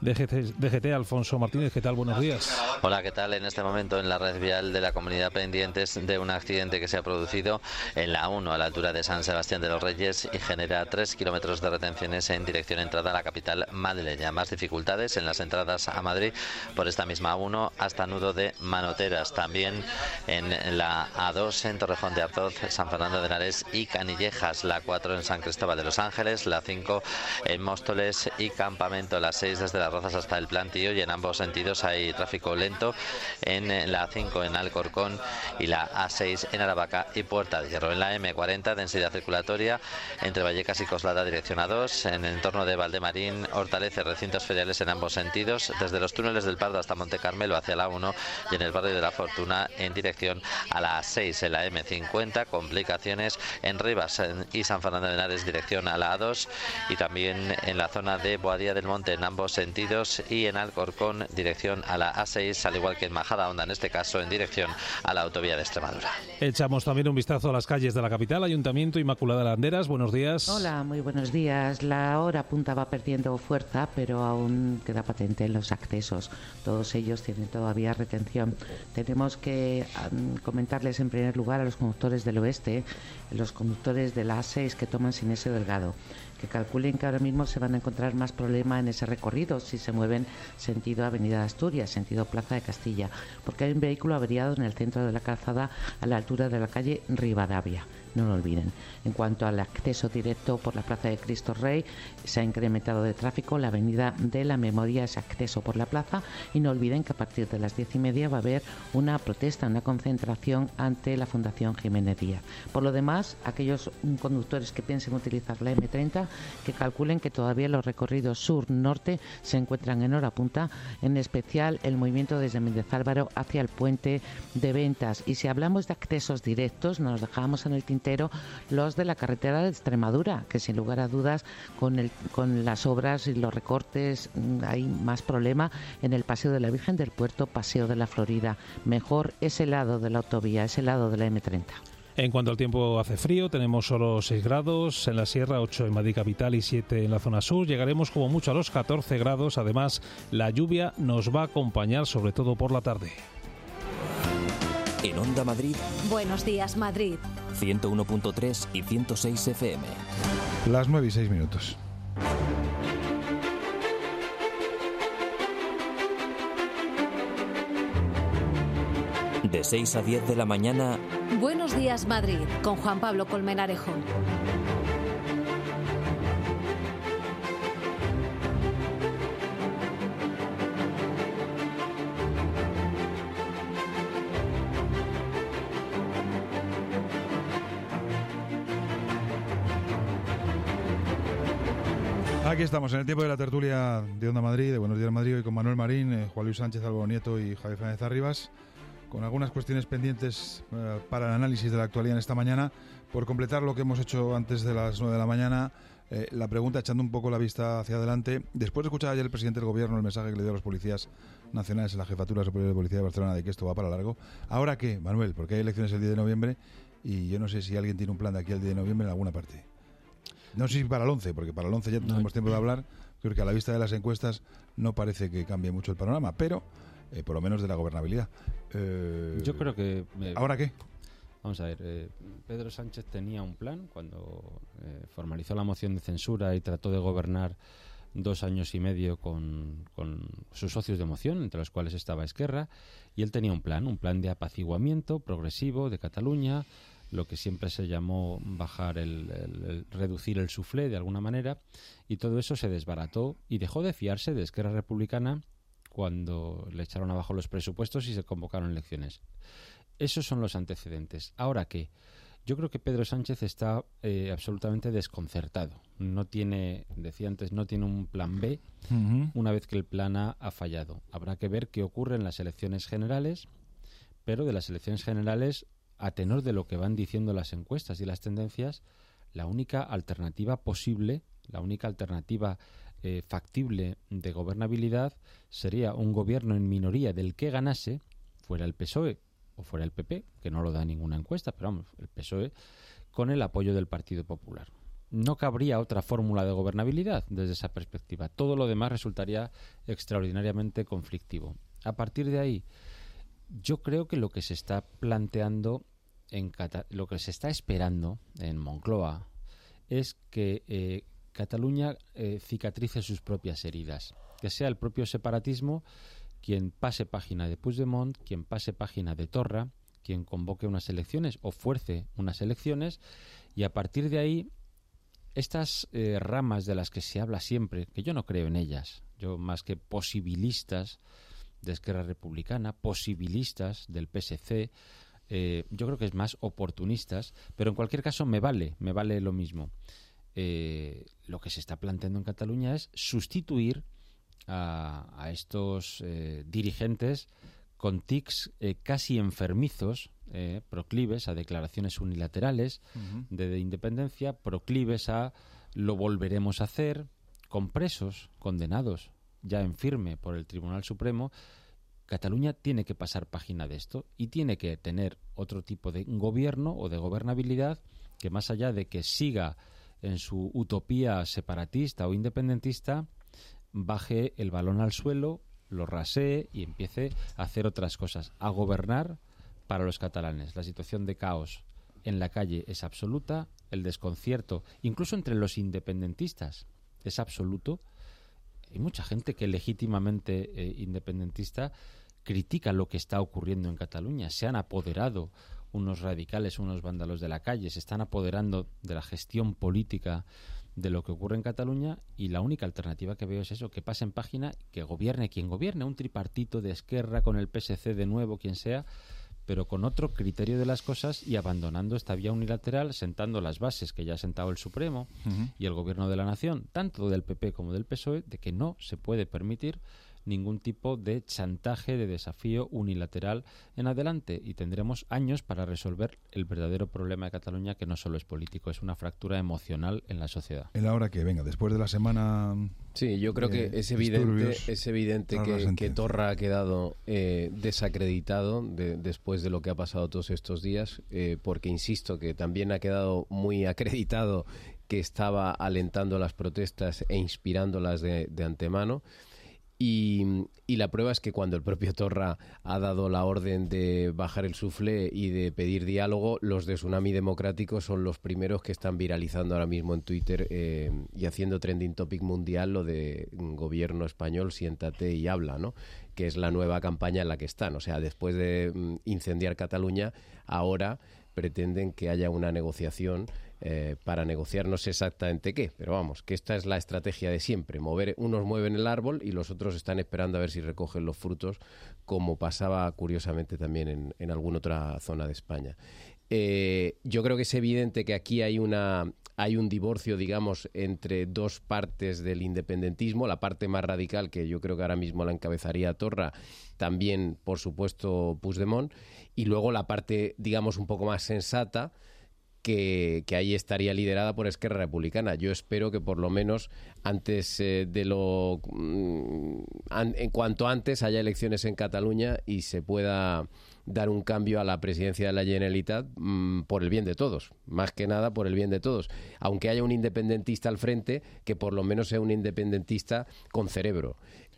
DGT, Alfonso Martínez, ¿qué tal? Buenos días. Hola, ¿qué tal? En este momento en la red vial de la Comunidad pendientes de un accidente que se ha producido en la 1 a la altura de San Sebastián de los Reyes y genera 3 kilómetros de retenciones en dirección entrada a la capital madrileña. Más dificultades en las entradas a Madrid por esta misma A1 hasta nudo de Manoteras. También en la A2 en Torrejón de Ardoz, San Fernando de Henares y Canillejas. La 4 en San Cristóbal de los Ángeles. La 5 en Móstoles y Campamento. La 6 desde Las Rozas hasta el Plantío, y en ambos sentidos hay tráfico lento en la 5 en Alcorcón y la A6 en Aravaca y Puerta de Hierro. En la M40 densidad circulatoria entre Vallecas y Coslada dirección A2, en el entorno de Valdemarín, Hortaleza, recintos feriales en ambos sentidos, desde los túneles del Pardo hasta Monte Carmelo hacia la 1 y en el barrio de la Fortuna en dirección a la A6. En la M50 complicaciones en Rivas y San Fernando de Henares dirección a la A2, y también en la zona de Boadilla del Monte en ambos sentidos, y en Alcorcón dirección a la A6, al igual que en Majadahonda, en este caso en dirección a la autovía de Extremadura. Echamos también un vistazo a las calles de la capital. Ayuntamiento, Inmaculada Landeras, buenos días. Hola, muy buenos días. días. La hora punta va perdiendo fuerza, pero aún queda patente en los accesos. Todos ellos tienen todavía retención. Tenemos que comentarles en primer lugar a los conductores del oeste, los conductores de la A6 que toman Sinesio Delgado, que calculen que ahora mismo se van a encontrar más problema en ese recorrido si se mueven sentido Avenida de Asturias, sentido Plaza de Castilla, porque hay un vehículo averiado en el centro de la calzada a la altura de la calle Rivadavia. No lo olviden. En cuanto al acceso directo por la Plaza de Cristo Rey, se ha incrementado de tráfico. La Avenida de la Memoria es acceso por la plaza, y no olviden que a partir de las 10:30 va a haber una protesta, una concentración ante la Fundación Jiménez Díaz. Por lo demás, aquellos conductores que piensen utilizar la M30, que calculen que todavía los recorridos sur-norte se encuentran en hora punta, en especial el movimiento desde Méndez Álvaro hacia el puente de Ventas. Y si hablamos de accesos directos, nos dejamos en el tintero los de la carretera de Extremadura, que sin lugar a dudas con las obras y los recortes hay más problema en el Paseo de la Virgen del Puerto, Paseo de la Florida. Mejor ese lado de la autovía, ese lado de la M30. En cuanto al tiempo, hace frío, tenemos solo 6 grados en la sierra, 8 en Madrid capital y 7 en la zona sur. Llegaremos como mucho a los 14 grados. Además, la lluvia nos va a acompañar sobre todo por la tarde. En Onda Madrid, Buenos días, Madrid. 101.3 y 106 FM. Las 9:06. De 6 a 10 de la mañana, Buenos días, Madrid, con Juan Pablo Colmenarejo. Aquí estamos, en el tiempo de la tertulia de Onda Madrid, de Buenos Días Madrid, hoy con Manuel Marín, Juan Luis Sánchez, Álvaro Nieto y Javier Fernández Arribas, con algunas cuestiones pendientes para el análisis de la actualidad en esta mañana. Por completar lo que hemos hecho antes de las 9 de la mañana, la pregunta, echando un poco la vista hacia adelante. Después de escuchar ayer el presidente del Gobierno el mensaje que le dio a los policías nacionales en la Jefatura Superior de Policía de Barcelona de que esto va para largo, ¿ahora qué, Manuel? Porque hay elecciones el 10 de noviembre y yo no sé si alguien tiene un plan de aquí al 10 de noviembre en alguna parte. No sé si para el 11, porque para el 11 ya tenemos tiempo de hablar. Creo que a la vista de las encuestas no parece que cambie mucho el panorama, pero por lo menos de la gobernabilidad. Yo creo que... ¿Ahora qué? Vamos a ver, Pedro Sánchez tenía un plan cuando formalizó la moción de censura y trató de gobernar 2 años y medio con sus socios de moción, entre los cuales estaba Esquerra, y él tenía un plan de apaciguamiento progresivo de Cataluña, lo que siempre se llamó bajar reducir el suflé de alguna manera, y todo eso se desbarató y dejó de fiarse de Esquerra Republicana cuando le echaron abajo los presupuestos y se convocaron elecciones. Esos son los antecedentes. ¿Ahora qué? Yo creo que Pedro Sánchez está absolutamente desconcertado. No tiene, decía antes, no tiene un plan B una vez que el plan A ha fallado. Habrá que ver qué ocurre en las elecciones generales, pero de las elecciones generales, a tenor de lo que van diciendo las encuestas y las tendencias, la única alternativa posible, la única alternativa factible de gobernabilidad sería un gobierno en minoría del que ganase, fuera el PSOE o fuera el PP, que no lo da ninguna encuesta, pero vamos, el PSOE, con el apoyo del Partido Popular. No cabría otra fórmula de gobernabilidad desde esa perspectiva. Todo lo demás resultaría extraordinariamente conflictivo. A partir de ahí, yo creo que lo que se está planteando, lo que se está esperando en Moncloa, es que Cataluña cicatrice sus propias heridas. Que sea el propio separatismo quien pase página de Puigdemont, quien pase página de Torra, quien convoque unas elecciones o fuerce unas elecciones, y a partir de ahí estas ramas de las que se habla siempre, que yo no creo en ellas, yo más que posibilistas de Esquerra Republicana, posibilistas del PSC, yo creo que es más oportunistas, pero en cualquier caso me vale lo mismo. Lo que se está planteando en Cataluña es sustituir a estos dirigentes con tics casi enfermizos, proclives a declaraciones unilaterales de independencia, proclives a lo volveremos a hacer, con presos condenados ya en firme por el Tribunal Supremo. Cataluña tiene que pasar página de esto y tiene que tener otro tipo de gobierno o de gobernabilidad que, más allá de que siga en su utopía separatista o independentista, baje el balón al suelo, lo rasee y empiece a hacer otras cosas, a gobernar para los catalanes. La situación de caos en la calle es absoluta, el desconcierto, incluso entre los independentistas, es absoluto. Hay mucha gente que legítimamente independentista critica lo que está ocurriendo en Cataluña. Se han apoderado unos radicales, unos vándalos de la calle, se están apoderando de la gestión política de lo que ocurre en Cataluña, y la única alternativa que veo es eso, que pase en página, que gobierne quien gobierne, un tripartito de Esquerra con el PSC de nuevo, quien sea, pero con otro criterio de las cosas y abandonando esta vía unilateral, sentando las bases que ya ha sentado el Supremo y el Gobierno de la Nación, tanto del PP como del PSOE, de que no se puede permitir ningún tipo de chantaje, de desafío unilateral en adelante, y tendremos años para resolver el verdadero problema de Cataluña, que no solo es político, es una fractura emocional en la sociedad. En la hora que venga, después de la semana... Sí, yo creo que es evidente que Torra ha quedado desacreditado después de lo que ha pasado todos estos días, porque insisto que también ha quedado muy acreditado que estaba alentando las protestas e inspirándolas de antemano. Y la prueba es que cuando el propio Torra ha dado la orden de bajar el suflé y de pedir diálogo, los de Tsunami Democrático son los primeros que están viralizando ahora mismo en Twitter y haciendo trending topic mundial lo de gobierno español, siéntate y habla, ¿no? Que es la nueva campaña en la que están. O sea, después de incendiar Cataluña, ahora pretenden que haya una negociación para negociar, no sé exactamente qué, pero vamos, que esta es la estrategia de siempre. Unos mueven el árbol y los otros están esperando a ver si recogen los frutos, como pasaba curiosamente también en alguna otra zona de España. Yo creo que es evidente que aquí hay un divorcio, digamos, entre dos partes del independentismo, la parte más radical, que yo creo que ahora mismo la encabezaría Torra, también, por supuesto, Puigdemont, y luego la parte, digamos, un poco más sensata, que ahí estaría liderada por Esquerra Republicana. Yo espero que por lo menos antes en cuanto antes haya elecciones en Cataluña y se pueda dar un cambio a la presidencia de la Generalitat por el bien de todos, más que nada por el bien de todos, aunque haya un independentista al frente, que por lo menos sea un independentista con cerebro.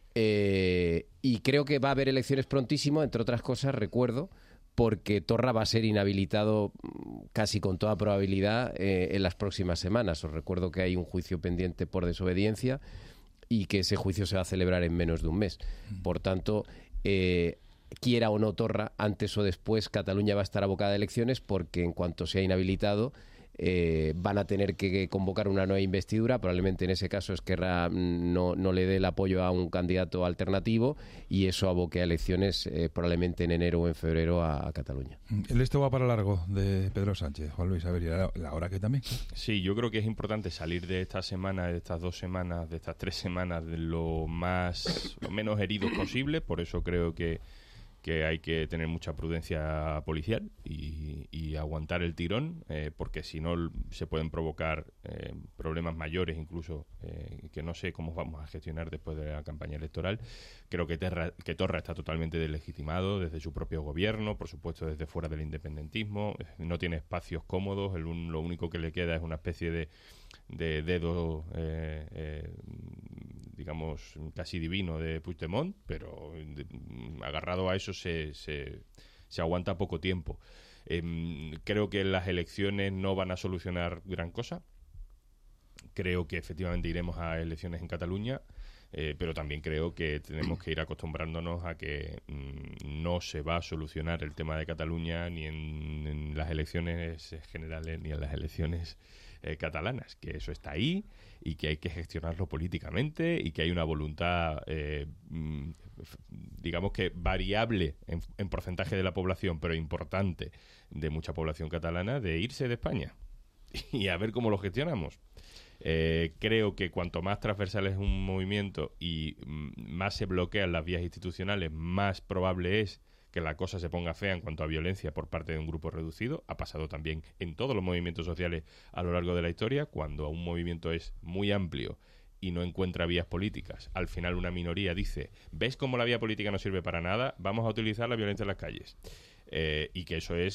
Y creo que va a haber elecciones prontísimo, entre otras cosas, recuerdo, porque Torra va a ser inhabilitado casi con toda probabilidad en las próximas semanas. Os recuerdo que hay un juicio pendiente por desobediencia y que ese juicio se va a celebrar en menos de un mes. Por tanto, quiera o no Torra, antes o después Cataluña va a estar abocada a elecciones, porque en cuanto sea inhabilitado van a tener que convocar una nueva investidura. Probablemente en ese caso Esquerra no le dé el apoyo a un candidato alternativo y eso aboque a elecciones probablemente en enero o en febrero a Cataluña. El esto va para largo de Pedro Sánchez, Juan Luis, a ver, ¿y la hora que también? Sí, yo creo que es importante salir de esta semana, de estas 2 semanas, de estas 3 semanas, de lo menos heridos posible. Por eso creo que hay que tener mucha prudencia policial y aguantar el tirón, porque si no se pueden provocar problemas mayores, incluso que no sé cómo vamos a gestionar después de la campaña electoral. Creo que Torra está totalmente deslegitimado desde su propio gobierno, por supuesto desde fuera del independentismo, no tiene espacios cómodos, lo único que le queda es una especie de dedo digamos casi divino de Puigdemont, pero agarrado a eso se aguanta poco tiempo. Creo que las elecciones no van a solucionar gran cosa. Creo que efectivamente iremos a elecciones en Cataluña, pero también creo que tenemos que ir acostumbrándonos a que no se va a solucionar el tema de Cataluña ni en las elecciones generales ni en las elecciones catalanas, que eso está ahí y que hay que gestionarlo políticamente y que hay una voluntad digamos que variable en porcentaje de la población, pero importante, de mucha población catalana, de irse de España y a ver cómo lo gestionamos. Creo que cuanto más transversal es un movimiento y más se bloquean las vías institucionales, más probable es que la cosa se ponga fea en cuanto a violencia por parte de un grupo reducido. Ha pasado también en todos los movimientos sociales a lo largo de la historia. Cuando un movimiento es muy amplio y no encuentra vías políticas, al final una minoría dice: ¿ves cómo la vía política no sirve para nada? Vamos a utilizar la violencia en las calles. Y que eso es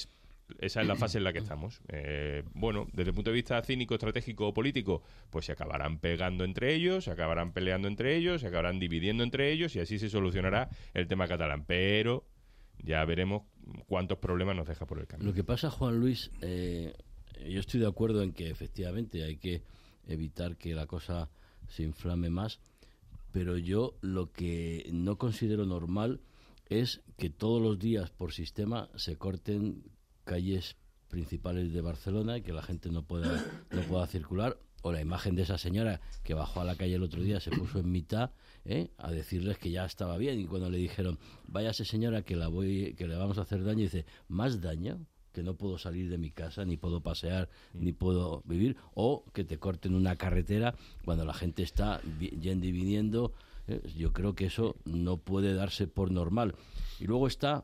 esa es la fase en la que estamos. Bueno, desde el punto de vista cínico, estratégico o político, pues se acabarán pegando entre ellos, se acabarán peleando entre ellos, se acabarán dividiendo entre ellos y así se solucionará el tema catalán. Pero ya veremos cuántos problemas nos deja por el camino. Lo que pasa, Juan Luis, yo estoy de acuerdo en que efectivamente hay que evitar que la cosa se inflame más, pero yo lo que no considero normal es que todos los días por sistema se corten calles principales de Barcelona y que la gente no pueda circular, o la imagen de esa señora que bajó a la calle el otro día, se puso en mitad a decirles que ya estaba bien, y cuando le dijeron váyase señora que le vamos a hacer daño, dice, ¿más daño? Que no puedo salir de mi casa, ni puedo pasear, ni puedo vivir, o que te corten una carretera cuando la gente está yendo y viniendo. Yo creo que eso no puede darse por normal. Y luego está,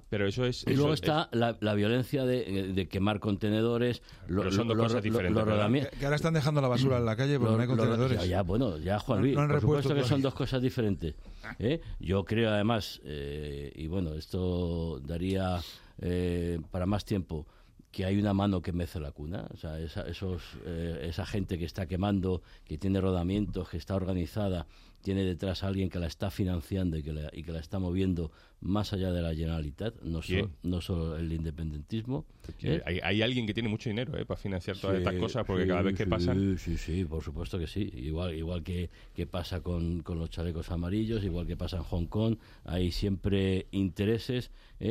la violencia de quemar contenedores, los rodamientos. Que ahora están dejando la basura en la calle porque no hay contenedores. Ya, Juan Luis, por supuesto que son dos cosas diferentes. Yo creo además, y bueno, esto daría para más tiempo, que hay una mano que mece la cuna. O sea, esa gente que está quemando, que tiene rodamientos, que está organizada, tiene detrás a alguien que la está financiando y que la está moviendo más allá de la Generalitat, no solo el independentismo. Hay alguien que tiene mucho dinero para financiar todas estas cosas, porque cada vez que pasan... Sí, por supuesto que sí. Igual que pasa con los chalecos amarillos, igual que pasa en Hong Kong, hay siempre intereses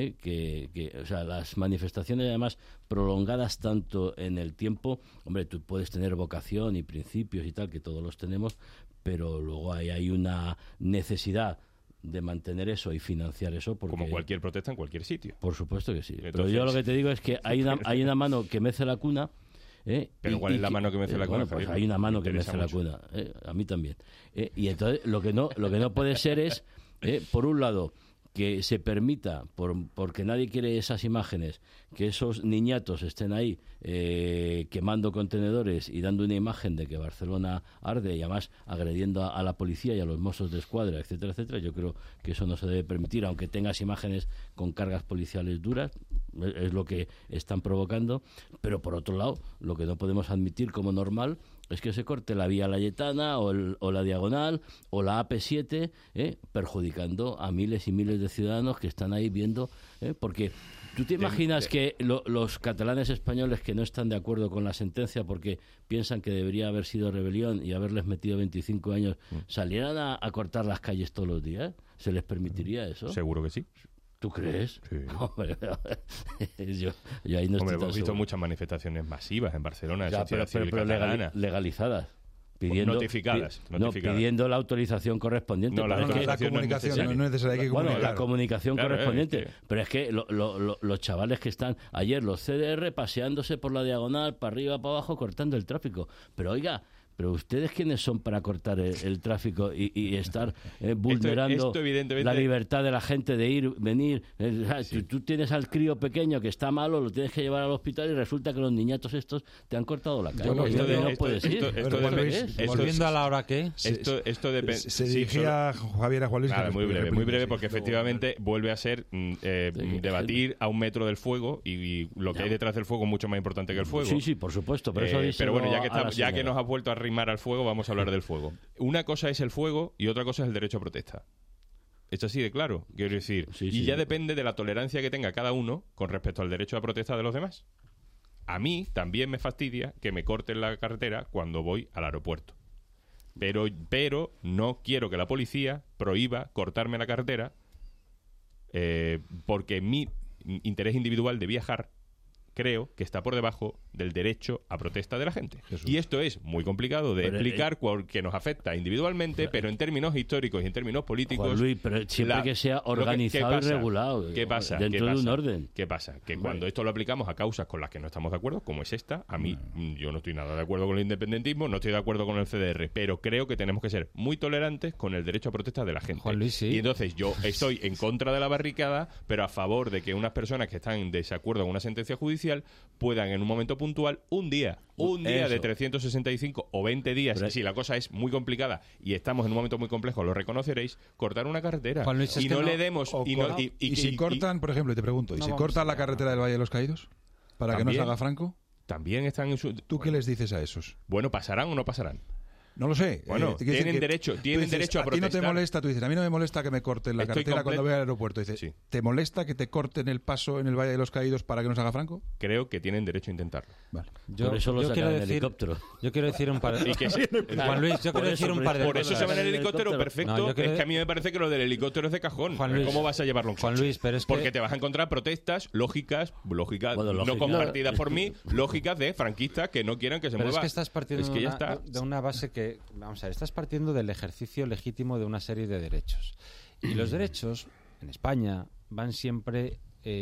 o sea, las manifestaciones además prolongadas tanto en el tiempo, hombre, tú puedes tener vocación y principios y tal, que todos los tenemos, pero luego hay una necesidad de mantener eso y financiar eso. Como cualquier protesta en cualquier sitio. Por supuesto que sí. Entonces, pero yo lo que te digo es que hay una mano que mece la cuna. ¿Pero cuál es la mano que mece la cuna? Bueno, pues hay una mano que mece la cuna. A mí también. Y entonces lo que no puede ser es, por un lado, que se permita, porque nadie quiere esas imágenes, que esos niñatos estén ahí quemando contenedores y dando una imagen de que Barcelona arde y además agrediendo a la policía y a los Mossos de Escuadra, etcétera, etcétera. Yo creo que eso no se debe permitir, aunque tengas imágenes con cargas policiales duras, es lo que están provocando. Pero por otro lado, lo que no podemos admitir como normal es que se corte la vía Layetana o la Diagonal o la AP7, perjudicando a miles y miles de ciudadanos que están ahí viendo, porque ¿tú te imaginas que los catalanes españoles que no están de acuerdo con la sentencia porque piensan que debería haber sido rebelión y haberles metido 25 años salieran a cortar las calles todos los días? ¿Se les permitiría eso? Seguro que sí. ¿Tú crees? Sí. Hombre, yo ahí no estoy tan hemos visto seguro. muchas manifestaciones masivas en Barcelona, Ya, pero legalizadas. Pidiendo, notificadas. Pidiendo la autorización correspondiente. No, la comunicación no es necesaria, hay que comunicar. Bueno, la comunicación correspondiente. Pero es que los chavales que están ayer, los CDR, paseándose por la Diagonal, para arriba, para abajo, cortando el tráfico. Pero oiga, ¿pero ustedes quiénes son para cortar el tráfico y estar vulnerando esto evidentemente... la libertad de la gente de ir, venir? Tú tienes al crío pequeño que está malo, lo tienes que llevar al hospital y resulta que los niñatos estos te han cortado la calle. No puedes ir. Volviendo a la hora que... Esto depende... Se dirigía Javier a Juan Luis. Nada, muy breve, porque efectivamente vuelve a ser debatir a un metro del fuego y lo que hay detrás del fuego es mucho más importante que el fuego. Sí, por supuesto. Pero bueno, ya que nos ha vuelto a arrimar al fuego, vamos a hablar del fuego. Una cosa es el fuego y otra cosa es el derecho a protesta. Es así de claro, quiero decir. Ya depende de la tolerancia que tenga cada uno con respecto al derecho a protesta de los demás. A mí también me fastidia que me corten la carretera cuando voy al aeropuerto. Pero no quiero que la policía prohíba cortarme la carretera porque mi interés individual de viajar creo que está por debajo del derecho a protesta de la gente. Jesús. Y esto es muy complicado de explicar porque nos afecta individualmente, pero en términos históricos y en términos políticos... Juan Luis, pero siempre que sea organizado y regulado. ¿Qué pasa? Dentro de un orden. ¿Qué pasa? Que cuando esto lo aplicamos a causas con las que no estamos de acuerdo, como es esta, a mí yo no estoy nada de acuerdo con el independentismo, no estoy de acuerdo con el CDR, pero creo que tenemos que ser muy tolerantes con el derecho a protesta de la gente. Juan Luis, sí. Y entonces yo estoy en contra de la barricada, pero a favor de que unas personas que están en desacuerdo con una sentencia judicial puedan en un momento puntual, un día de 365 o 20 días, y si la cosa es muy complicada y estamos en un momento muy complejo, lo reconoceréis, cortar una carretera. Juan Luis, y no le demos... Y si cortan, por ejemplo, y te pregunto, ¿y si cortan la carretera del Valle de los Caídos? para que no se haga Franco? También están en su... ¿Tú qué les dices a esos? Bueno, ¿pasarán o no pasarán? No lo sé. Bueno, tienen derecho a protestar. A ti no te molesta, tú dices, a mí no me molesta que me corten la carretera cuando voy al aeropuerto. Dices, sí. ¿Te molesta que te corten el paso en el Valle de los Caídos para que nos haga Franco? Creo que tienen derecho a intentarlo. Vale. Por eso lo sacan en helicóptero. Yo quiero decir un par de... Juan Luis, yo quiero decir un par de Por eso cosas. se va en el helicóptero, perfecto. No, es que a mí me parece que lo del helicóptero es de cajón. Juan Luis, ¿cómo vas a llevarlo? Juan Luis, pero es Porque te vas a encontrar protestas lógicas, no compartidas por mí, lógicas de franquistas que no quieran que se pero mueva. Es que estás partiendo de una base que... Vamos a ver, estás partiendo del ejercicio legítimo de una serie de derechos. Y los derechos, en España, van siempre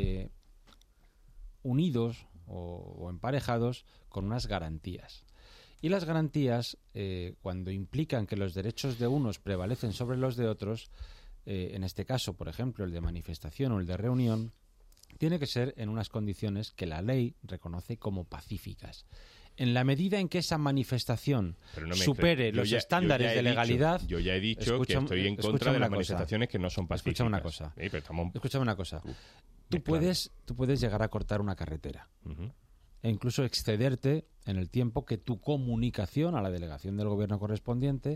unidos o emparejados con unas garantías. Y las garantías, cuando implican que los derechos de unos prevalecen sobre los de otros, en este caso, por ejemplo, el de manifestación o el de reunión, tiene que ser en unas condiciones que la ley reconoce como pacíficas. En la medida en que esa manifestación supere los estándares de legalidad... Yo ya he dicho que estoy en contra de las manifestaciones que no son pacíficas. Escúchame una cosa. Sí, pero estamos... Escúchame una cosa. Tú puedes llegar a cortar una carretera e incluso excederte en el tiempo que tu comunicación a la delegación del gobierno correspondiente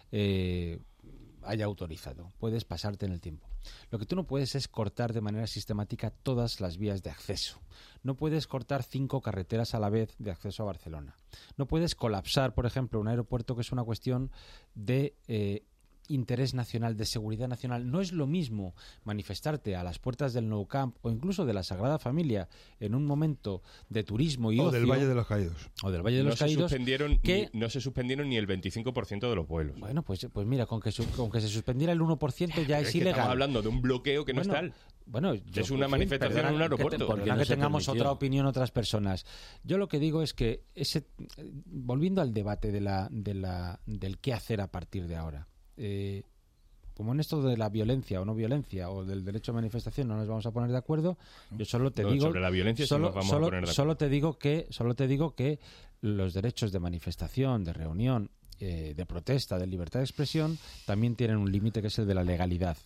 haya autorizado. Puedes pasarte en el tiempo. Lo que tú no puedes es cortar de manera sistemática todas las vías de acceso. No puedes cortar 5 carreteras a la vez de acceso a Barcelona. No puedes colapsar, por ejemplo, un aeropuerto, que es una cuestión de interés nacional, de seguridad nacional. No es lo mismo manifestarte a las puertas del Nou Camp o incluso de la Sagrada Familia en un momento de turismo y ocio, del Valle de los Caídos. O del Valle de los Caídos. No se suspendieron ni el 25% de los vuelos. Bueno, pues mira, con que se suspendiera el 1% ya es ilegal. Estamos hablando de un bloqueo que no es tal. Bueno, es una manifestación en un aeropuerto. Perdona que tengamos otra opinión otras personas. Yo lo que digo es que volviendo al debate del qué hacer a partir de ahora. Como en esto de la violencia o no violencia o del derecho a manifestación no nos vamos a poner de acuerdo, yo solo te digo sobre la violencia sí nos vamos a poner de acuerdo. Solo te digo que los derechos de manifestación, de reunión, de protesta, de libertad de expresión también tienen un límite, que es el de la legalidad,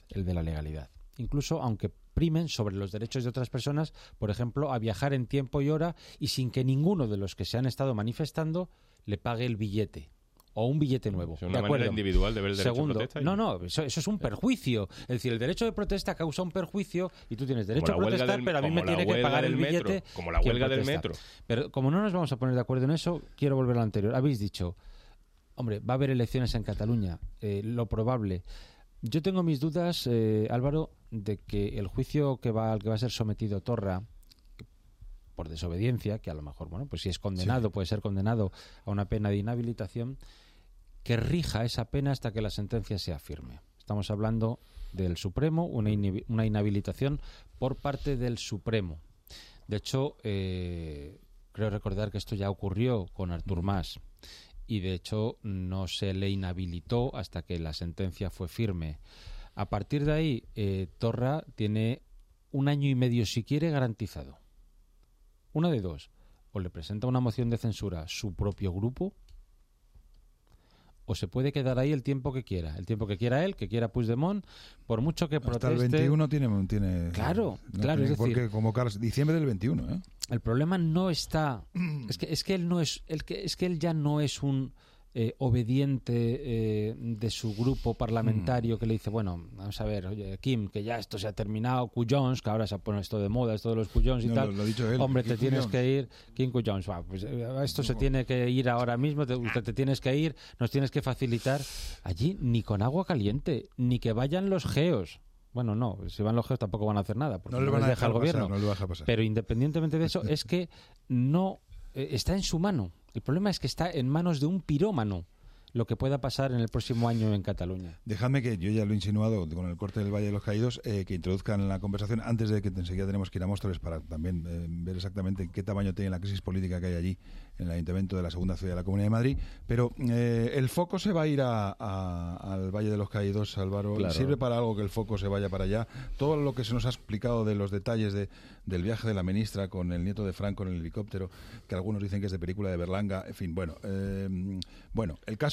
incluso aunque primen sobre los derechos de otras personas, por ejemplo, a viajar en tiempo y hora y sin que ninguno de los que se han estado manifestando le pague el billete o un billete nuevo. Es una manera individual de ver el derecho Segundo, de protesta. No, eso es un perjuicio. Es decir, el derecho de protesta causa un perjuicio y tú tienes derecho a protestar, pero a mí me tiene que pagar el billete. Como la huelga del metro. Pero como no nos vamos a poner de acuerdo en eso, quiero volver a lo anterior. Habéis dicho, hombre, va a haber elecciones en Cataluña, lo probable. Yo tengo mis dudas, Álvaro, de que el juicio al que va a ser sometido Torra por desobediencia, que a lo mejor, bueno, pues si es condenado, puede ser condenado a una pena de inhabilitación, que rija esa pena hasta que la sentencia sea firme. Estamos hablando del Supremo, una inhabilitación por parte del Supremo. De hecho, creo recordar que esto ya ocurrió con Artur Mas y de hecho no se le inhabilitó hasta que la sentencia fue firme. A partir de ahí, Torra tiene 1 año y medio, si quiere, garantizado. Una de dos: o le presenta una moción de censura a su propio grupo, o se puede quedar ahí el tiempo que quiera él, que quiera Puigdemont, por mucho que proteste. Hasta el 21 tiene claro, es decir, porque convocar diciembre del 21, ¿eh? El problema no está, es que él ya no es un obediente de su grupo parlamentario que le dice, bueno, vamos a ver, oye, Kim, que ya esto se ha terminado, Cuyons, que ahora se pone esto de moda, esto de los Cuyons y tal. Lo ha dicho él. Hombre, te tienes que ir, Kim Cuyons, pues esto se tiene que ir ahora mismo, usted te tienes que ir, nos tienes que facilitar. Allí ni con agua caliente, ni que vayan los geos. Bueno, no, si van los geos tampoco van a hacer nada, porque no les deja el gobierno. No le va a dejar pasar. Pero independientemente de eso, es que no está en su mano. El problema es que está en manos de un pirómano lo que pueda pasar en el próximo año en Cataluña. Dejadme, que yo ya lo he insinuado con el corte del Valle de los Caídos, que introduzcan la conversación antes de que enseguida tenemos que ir a Móstoles para también ver exactamente qué tamaño tiene la crisis política que hay allí en el Ayuntamiento de la segunda ciudad de la Comunidad de Madrid. Pero el foco se va a ir al Valle de los Caídos, Álvaro. Claro. ¿Sirve para algo que el foco se vaya para allá? Todo lo que se nos ha explicado de los detalles del viaje de la ministra con el nieto de Franco en el helicóptero, que algunos dicen que es de película de Berlanga, en fin, bueno, el caso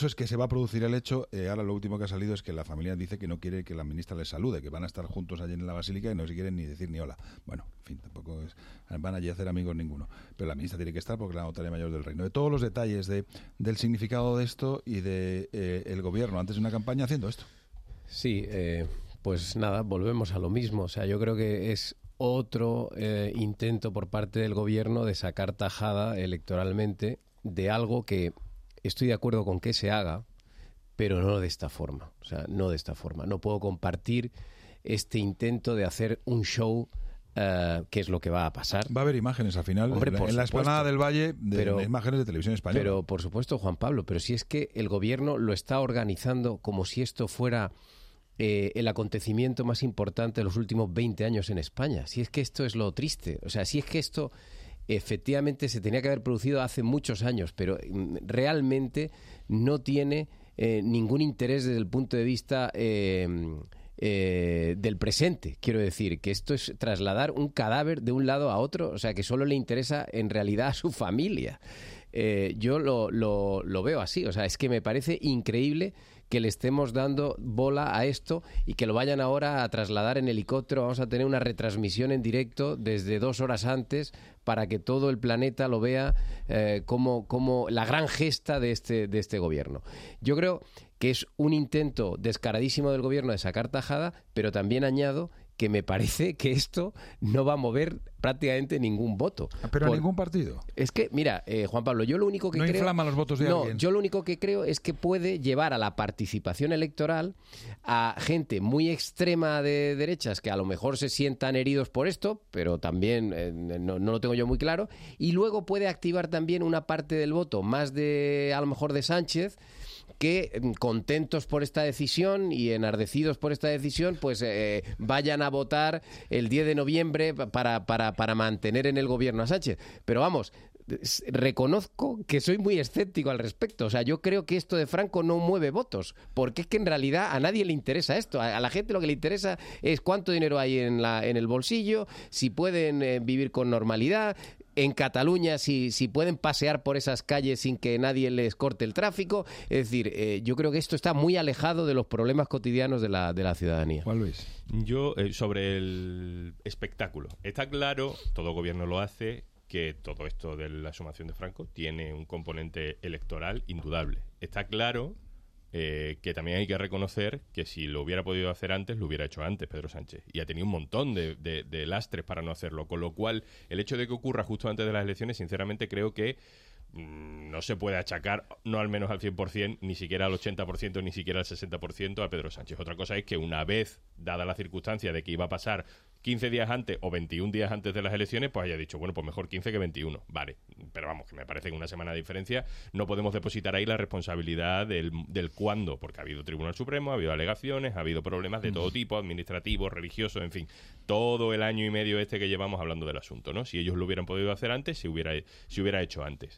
caso es que se va a producir el hecho. Ahora lo último que ha salido es que la familia dice que no quiere que la ministra les salude, que van a estar juntos allí en la basílica y no se quieren ni decir ni hola. Bueno, en fin, tampoco van allí a hacer amigos ninguno. Pero la ministra tiene que estar porque es la notaria mayor del reino. De todos los detalles del significado de esto y de el gobierno antes de una campaña haciendo esto. Sí, pues nada, volvemos a lo mismo. O sea, yo creo que es otro intento por parte del gobierno de sacar tajada electoralmente de algo que estoy de acuerdo con que se haga, pero no de esta forma. O sea, no de esta forma. No puedo compartir este intento de hacer un show, que es lo que va a pasar. Va a haber imágenes al final. Hombre, en la explanada del Valle, de imágenes de televisión española. Pero, por supuesto, Juan Pablo, pero si es que el gobierno lo está organizando como si esto fuera el acontecimiento más importante de los últimos 20 años en España. Si es que esto es lo triste. O sea, si es que esto efectivamente se tenía que haber producido hace muchos años, pero realmente no tiene ningún interés desde el punto de vista del presente. Quiero decir, que esto es trasladar un cadáver de un lado a otro, o sea, que solo le interesa en realidad a su familia. Yo lo veo así. O sea, es que me parece increíble que le estemos dando bola a esto y que lo vayan ahora a trasladar en helicóptero. Vamos a tener una retransmisión en directo desde 2 horas antes para que todo el planeta lo vea como la gran gesta de este gobierno. Yo creo que es un intento descaradísimo del gobierno de sacar tajada, pero también añado que me parece que esto no va a mover prácticamente ningún voto. Pero ningún partido. Es que, mira, Juan Pablo, yo lo único que creo... No inflama los votos de alguien. Yo lo único que creo es que puede llevar a la participación electoral a gente muy extrema de derechas que a lo mejor se sientan heridos por esto, pero también no lo tengo yo muy claro, y luego puede activar también una parte del voto más a lo mejor de Sánchez, que contentos por esta decisión y enardecidos por esta decisión, pues vayan a votar el 10 de noviembre para mantener en el gobierno a Sánchez. Pero vamos, reconozco que soy muy escéptico al respecto. O sea, yo creo que esto de Franco no mueve votos, porque es que en realidad a nadie le interesa esto. A la gente lo que le interesa es cuánto dinero hay en el bolsillo, si pueden vivir con normalidad. En Cataluña, si pueden pasear por esas calles sin que nadie les corte el tráfico. Es decir, yo creo que esto está muy alejado de los problemas cotidianos de la ciudadanía. Juan Luis. Yo, sobre el espectáculo, está claro, todo gobierno lo hace, que todo esto de la sumación de Franco tiene un componente electoral indudable. Está claro que también hay que reconocer que si lo hubiera podido hacer antes, lo hubiera hecho antes Pedro Sánchez. Y ha tenido un montón de lastres para no hacerlo. Con lo cual, el hecho de que ocurra justo antes de las elecciones, sinceramente creo que no se puede achacar, no al menos al 100%, ni siquiera al 80%, ni siquiera al 60% a Pedro Sánchez. Otra cosa es que una vez, dada la circunstancia de que iba a pasar 15 días antes o 21 días antes de las elecciones, pues haya dicho, bueno, pues mejor 15 que 21. Vale, pero vamos, que me parece que una semana de diferencia no podemos depositar ahí la responsabilidad del cuándo, porque ha habido Tribunal Supremo, ha habido alegaciones, ha habido problemas de todo tipo, administrativos, religiosos, en fin, todo el año y medio que llevamos hablando del asunto, ¿no? Si ellos lo hubieran podido hacer antes, se hubiera hecho antes.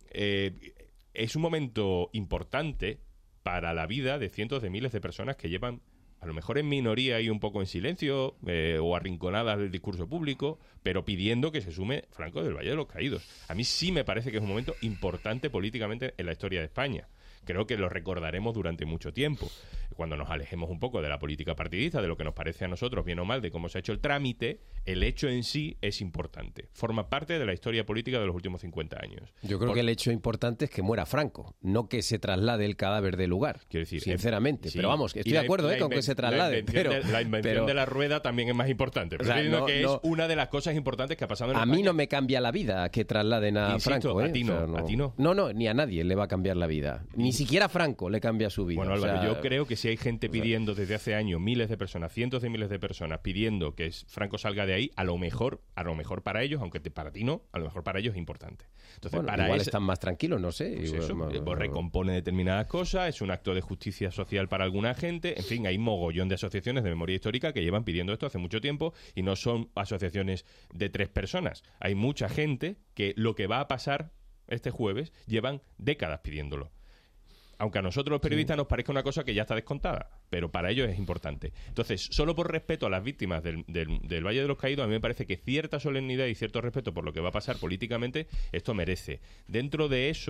Es un momento importante para la vida de cientos de miles de personas que llevan, a lo mejor en minoría y un poco en silencio, o arrinconadas del discurso público, pero pidiendo que se sume Franco del Valle de los Caídos. A mí sí me parece que es un momento importante políticamente en la historia de España. Creo que lo recordaremos durante mucho tiempo. Cuando nos alejemos un poco de la política partidista, de lo que nos parece a nosotros, bien o mal, de cómo se ha hecho el trámite, el hecho en sí es importante. Forma parte de la historia política de los últimos 50 años. Yo creo que el hecho importante es que muera Franco, no que se traslade el cadáver del lugar. Quiero decir, sinceramente. Sí. Pero vamos, estoy de acuerdo con que se traslade. La invención de la rueda también es más importante. Pero es una de las cosas importantes que ha pasado en España. A mí no me cambia la vida que trasladen a Franco. A ti no. A ti no. No, ni a nadie le va a cambiar la vida. Ni siquiera a Franco le cambia su vida. Bueno, Álvaro, yo creo que si hay gente pidiendo desde hace años, miles de personas, cientos de miles de personas pidiendo que Franco salga de ahí, a lo mejor para ellos, aunque para ti no, a lo mejor para ellos es importante. Entonces, igual están más tranquilos, no sé. Pues recompone determinadas cosas, es un acto de justicia social para alguna gente. En fin, hay mogollón de asociaciones de memoria histórica que llevan pidiendo esto hace mucho tiempo y no son asociaciones de 3 personas. Hay mucha gente que lo que va a pasar este jueves llevan décadas pidiéndolo. Aunque a nosotros los periodistas nos parezca una cosa que ya está descontada, pero para ellos es importante. Entonces, solo por respeto a las víctimas del Valle de los Caídos, a mí me parece que cierta solemnidad y cierto respeto por lo que va a pasar políticamente, esto merece. Dentro de eso,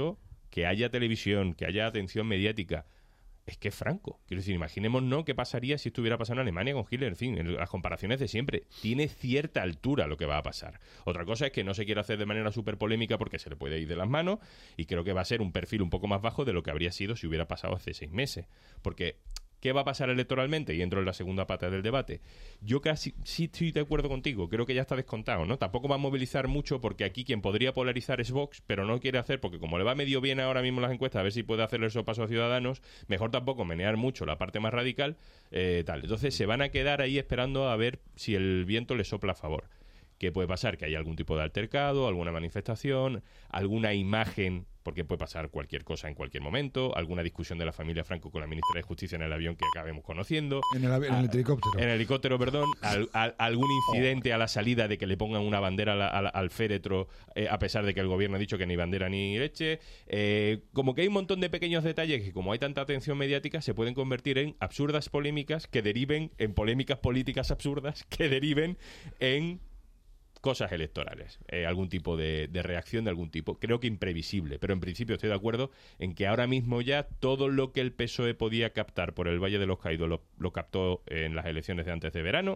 que haya televisión, que haya atención mediática. Es que es Franco. Quiero decir, imaginémonos qué pasaría si esto hubiera pasado en Alemania con Hitler. En fin, las comparaciones de siempre. Tiene cierta altura lo que va a pasar. Otra cosa es que no se quiere hacer de manera súper polémica porque se le puede ir de las manos, y creo que va a ser un perfil un poco más bajo de lo que habría sido si hubiera pasado hace 6 meses. Porque ¿qué va a pasar electoralmente? Y entro en la segunda pata del debate. Yo casi sí estoy de acuerdo contigo. Creo que ya está descontado, ¿no? Tampoco va a movilizar mucho, porque aquí quien podría polarizar es Vox, pero no quiere hacer, porque como le va medio bien ahora mismo las encuestas, a ver si puede hacerle eso paso a Ciudadanos, mejor tampoco menear mucho la parte más radical, tal. Entonces se van a quedar ahí esperando a ver si el viento les sopla a favor. ¿Qué puede pasar? Que haya algún tipo de altercado, alguna manifestación, alguna imagen, porque puede pasar cualquier cosa en cualquier momento, alguna discusión de la familia Franco con la ministra de Justicia en el avión que acabemos conociendo. En el helicóptero. En el helicóptero, perdón. Algún incidente a la salida de que le pongan una bandera al féretro, a pesar de que el gobierno ha dicho que ni bandera ni leche. Como que hay un montón de pequeños detalles que, como hay tanta atención mediática, se pueden convertir en absurdas polémicas que deriven en polémicas políticas absurdas que deriven en cosas electorales, algún tipo de reacción de algún tipo, creo que imprevisible, pero en principio estoy de acuerdo en que ahora mismo ya todo lo que el PSOE podía captar por el Valle de los Caídos lo captó en las elecciones de antes de verano,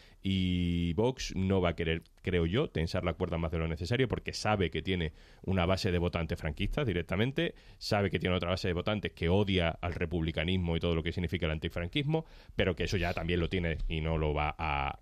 y Vox no va a querer, creo yo, tensar la cuerda más de lo necesario, porque sabe que tiene una base de votantes franquistas directamente, sabe que tiene otra base de votantes que odia al republicanismo y todo lo que significa el antifranquismo, pero que eso ya también lo tiene y no lo va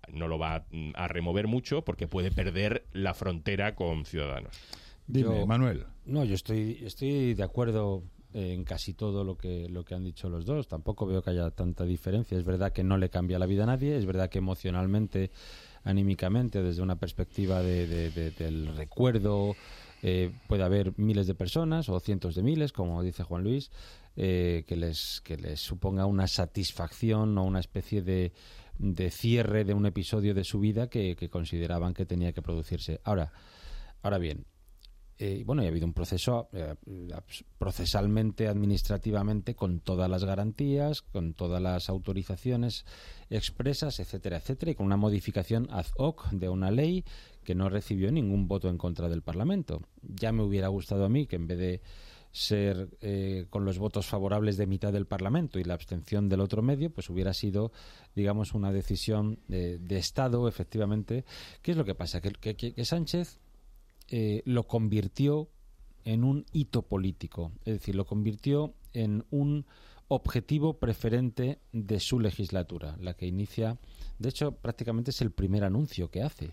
a remover mucho, porque puede perder la frontera con Ciudadanos. Dime, Manuel. No, yo estoy de acuerdo en casi todo lo que han dicho los dos. Tampoco veo que haya tanta diferencia. Es verdad que no le cambia la vida a nadie, es verdad que emocionalmente, anímicamente, desde una perspectiva del recuerdo, puede haber miles de personas o cientos de miles, como dice Juan Luis, que les suponga una satisfacción o una especie de cierre de un episodio de su vida que consideraban que tenía que producirse. Ahora bien, bueno, y ha habido un proceso procesalmente, administrativamente, con todas las garantías, con todas las autorizaciones expresas, etcétera, etcétera, y con una modificación ad hoc de una ley que no recibió ningún voto en contra del Parlamento. Ya me hubiera gustado a mí que, en vez de ser con los votos favorables de mitad del Parlamento y la abstención del otro medio, pues hubiera sido, digamos, una decisión de Estado, efectivamente. ¿Qué es lo que pasa? Que Sánchez lo convirtió en un hito político, es decir, lo convirtió en un objetivo preferente de su legislatura, la que inicia. De hecho, prácticamente es el primer anuncio que hace.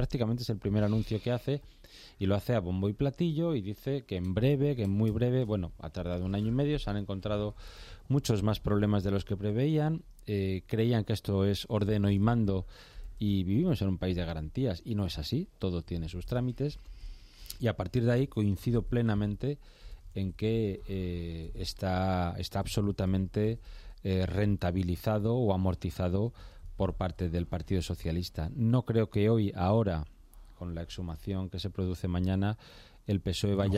Y lo hace a bombo y platillo, y dice que en breve, que en muy breve, bueno, ha tardado 1 año y medio, se han encontrado muchos más problemas de los que preveían, creían que esto es ordeno y mando y vivimos en un país de garantías, y no es así, todo tiene sus trámites. Y a partir de ahí coincido plenamente en que está absolutamente rentabilizado o amortizado por parte del Partido Socialista. No creo que ahora, con la exhumación que se produce mañana, el PSOE vaya...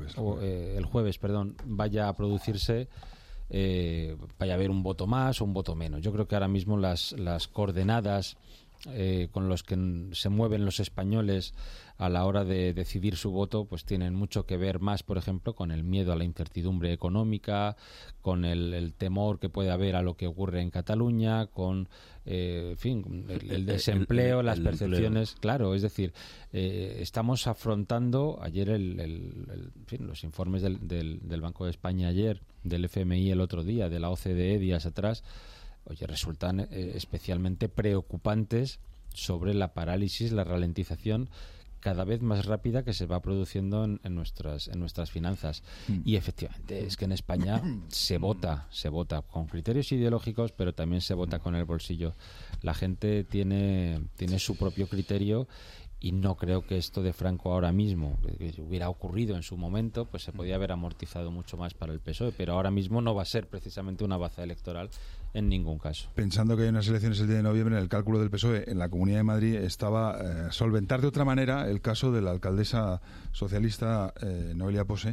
El jueves, vaya a producirse, vaya a haber un voto más o un voto menos. Yo creo que ahora mismo las coordenadas con los que se mueven los españoles a la hora de decidir su voto, pues tienen mucho que ver más, por ejemplo, con el miedo a la incertidumbre económica, con el temor que puede haber a lo que ocurre en Cataluña, con en fin, el desempleo, las percepciones. Claro, es decir, estamos afrontando ayer en fin, los informes del Banco de España ayer, del FMI el otro día, de la OCDE días atrás. Oye, resultan especialmente preocupantes sobre la parálisis, la ralentización cada vez más rápida que se va produciendo en nuestras finanzas. Y efectivamente, es que en España se vota con criterios ideológicos, pero también se vota con el bolsillo. La gente tiene su propio criterio, y no creo que esto de Franco ahora mismo, que hubiera ocurrido en su momento, pues se podía haber amortizado mucho más para el PSOE, pero ahora mismo no va a ser precisamente una baza electoral en ningún caso. Pensando que hay unas elecciones el día de noviembre, en el cálculo del PSOE en la Comunidad de Madrid estaba solventar de otra manera el caso de la alcaldesa socialista Noelia Pose,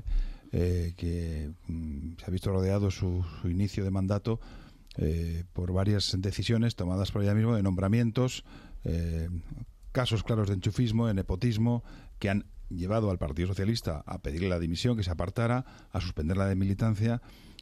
que se ha visto rodeado su inicio de mandato por varias decisiones tomadas por ella misma, de nombramientos, casos claros de enchufismo, de nepotismo, que han llevado al Partido Socialista a pedirle la dimisión, que se apartara, a suspenderla de militancia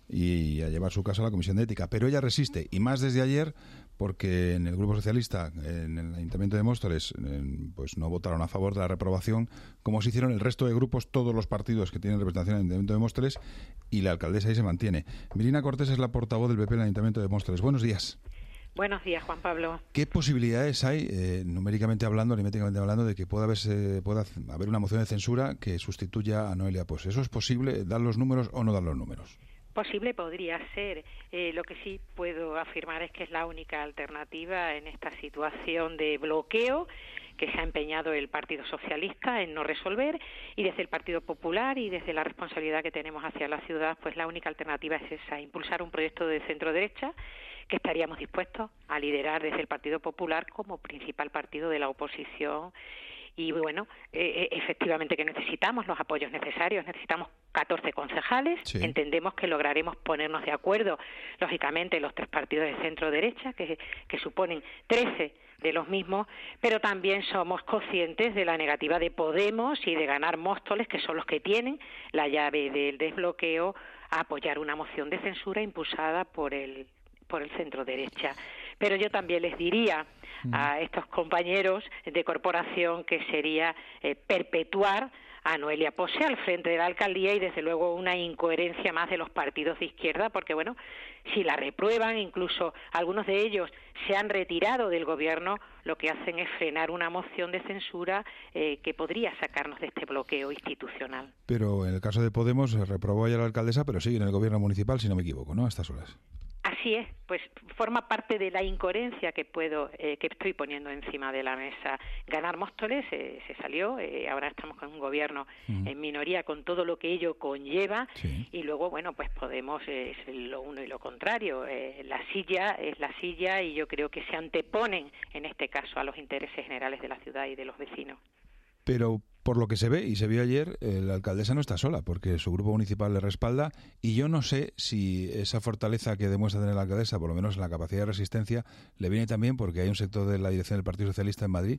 y a llevar su caso a la Comisión de Ética. Pero ella resiste, y más desde ayer, porque en el Grupo Socialista, en el Ayuntamiento de Móstoles, pues no votaron a favor de la reprobación, como se hicieron el resto de grupos, todos los partidos que tienen representación en el Ayuntamiento de Móstoles, y la alcaldesa ahí se mantiene. Mirina Cortés es la portavoz del PP en el Ayuntamiento de Móstoles. Buenos días. Buenos días, Juan Pablo. ¿Qué posibilidades hay, numéricamente hablando, aritméticamente hablando, de que pueda haber una moción de censura que sustituya a Noelia Pose? ¿Eso es posible? ¿Dar los números o no dar los números? Posible podría ser. Lo que sí puedo afirmar es que es la única alternativa en esta situación de bloqueo que se ha empeñado el Partido Socialista en no resolver, y desde el Partido Popular y desde la responsabilidad que tenemos hacia la ciudad, pues la única alternativa es esa, impulsar un proyecto de centro-derecha que estaríamos dispuestos a liderar desde el Partido Popular como principal partido de la oposición. Y bueno, efectivamente que necesitamos los apoyos necesarios, necesitamos 14 concejales, sí. Entendemos que lograremos ponernos de acuerdo, lógicamente, los 3 partidos de centro-derecha, que suponen 13 de los mismos, pero también somos conscientes de la negativa de Podemos y de Ganar Móstoles, que son los que tienen la llave del desbloqueo, a apoyar una moción de censura impulsada por el centro-derecha. Pero yo también les diría a estos compañeros de corporación que sería perpetuar a Noelia Pose al frente de la alcaldía, y desde luego una incoherencia más de los partidos de izquierda, porque bueno, si la reprueban, incluso algunos de ellos se han retirado del gobierno, lo que hacen es frenar una moción de censura que podría sacarnos de este bloqueo institucional. Pero en el caso de Podemos reprobó ya la alcaldesa, pero sigue en el gobierno municipal, si no me equivoco, ¿no?, a estas horas. Así es, pues forma parte de la incoherencia que estoy poniendo encima de la mesa. Ganar Móstoles se salió, ahora estamos con un gobierno en minoría con todo lo que ello conlleva, sí. Y luego, bueno, pues Podemos es lo uno y lo contrario. La silla es la silla, y yo creo que se anteponen en este caso a los intereses generales de la ciudad y de los vecinos. Pero por lo que se ve, y se vio ayer, la alcaldesa no está sola, porque su grupo municipal le respalda, y yo no sé si esa fortaleza que demuestra tener la alcaldesa, por lo menos en la capacidad de resistencia, le viene también porque hay un sector de la dirección del Partido Socialista en Madrid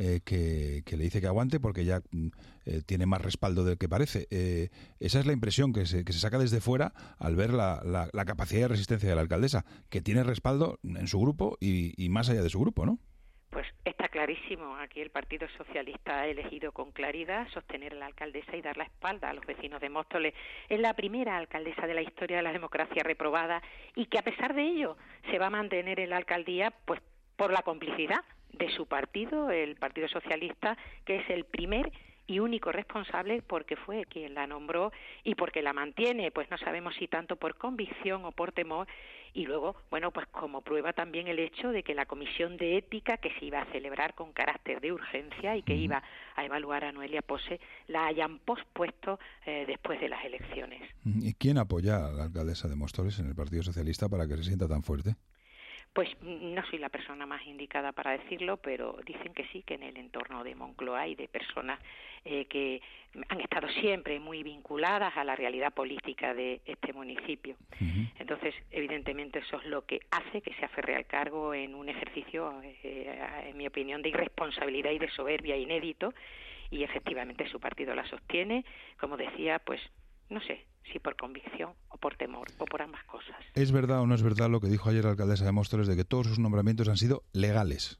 que le dice que aguante, porque ya tiene más respaldo del que parece. Esa es la impresión que se saca desde fuera al ver la capacidad de resistencia de la alcaldesa, que tiene respaldo en su grupo y más allá de su grupo, ¿no? Pues está clarísimo. Aquí el Partido Socialista ha elegido con claridad sostener a la alcaldesa y dar la espalda a los vecinos de Móstoles. Es la primera alcaldesa de la historia de la democracia reprobada, y que a pesar de ello se va a mantener en la alcaldía, pues por la complicidad de su partido, el Partido Socialista, que es el primer y único responsable, porque fue quien la nombró y porque la mantiene. Pues no sabemos si tanto por convicción o por temor. Y luego, bueno, pues como prueba también el hecho de que la Comisión de Ética, que se iba a celebrar con carácter de urgencia y que iba a evaluar a Noelia Pose, la hayan pospuesto después de las elecciones. ¿Y quién apoya a la alcaldesa de Móstoles en el Partido Socialista para que se sienta tan fuerte? Pues no soy la persona más indicada para decirlo, pero dicen que sí, que en el entorno de Moncloa hay de personas que han estado siempre muy vinculadas a la realidad política de este municipio. Entonces, evidentemente, eso es lo que hace que se aferre al cargo en un ejercicio, en mi opinión, de irresponsabilidad y de soberbia inédito, y efectivamente su partido la sostiene, como decía, pues no sé si por convicción o por temor o por ambas cosas. ¿Es verdad o no es verdad lo que dijo ayer la alcaldesa de Móstoles de que todos sus nombramientos han sido legales?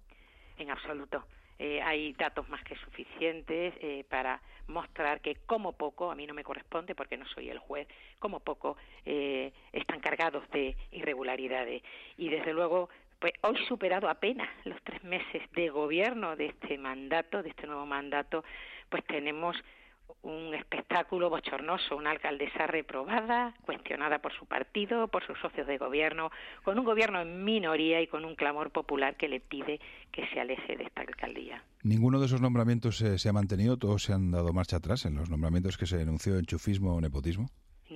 En absoluto. Hay datos más que suficientes para mostrar que como poco, a mí no me corresponde porque no soy el juez, como poco están cargados de irregularidades. Y desde luego, pues hoy superado apenas los 3 meses de gobierno de este mandato, de este nuevo mandato, pues tenemos un espectáculo bochornoso, una alcaldesa reprobada, cuestionada por su partido, por sus socios de gobierno, con un gobierno en minoría y con un clamor popular que le pide que se aleje de esta alcaldía. ¿Ninguno de esos nombramientos se ha mantenido? ¿Todos se han dado marcha atrás en los nombramientos que se denunció enchufismo o nepotismo?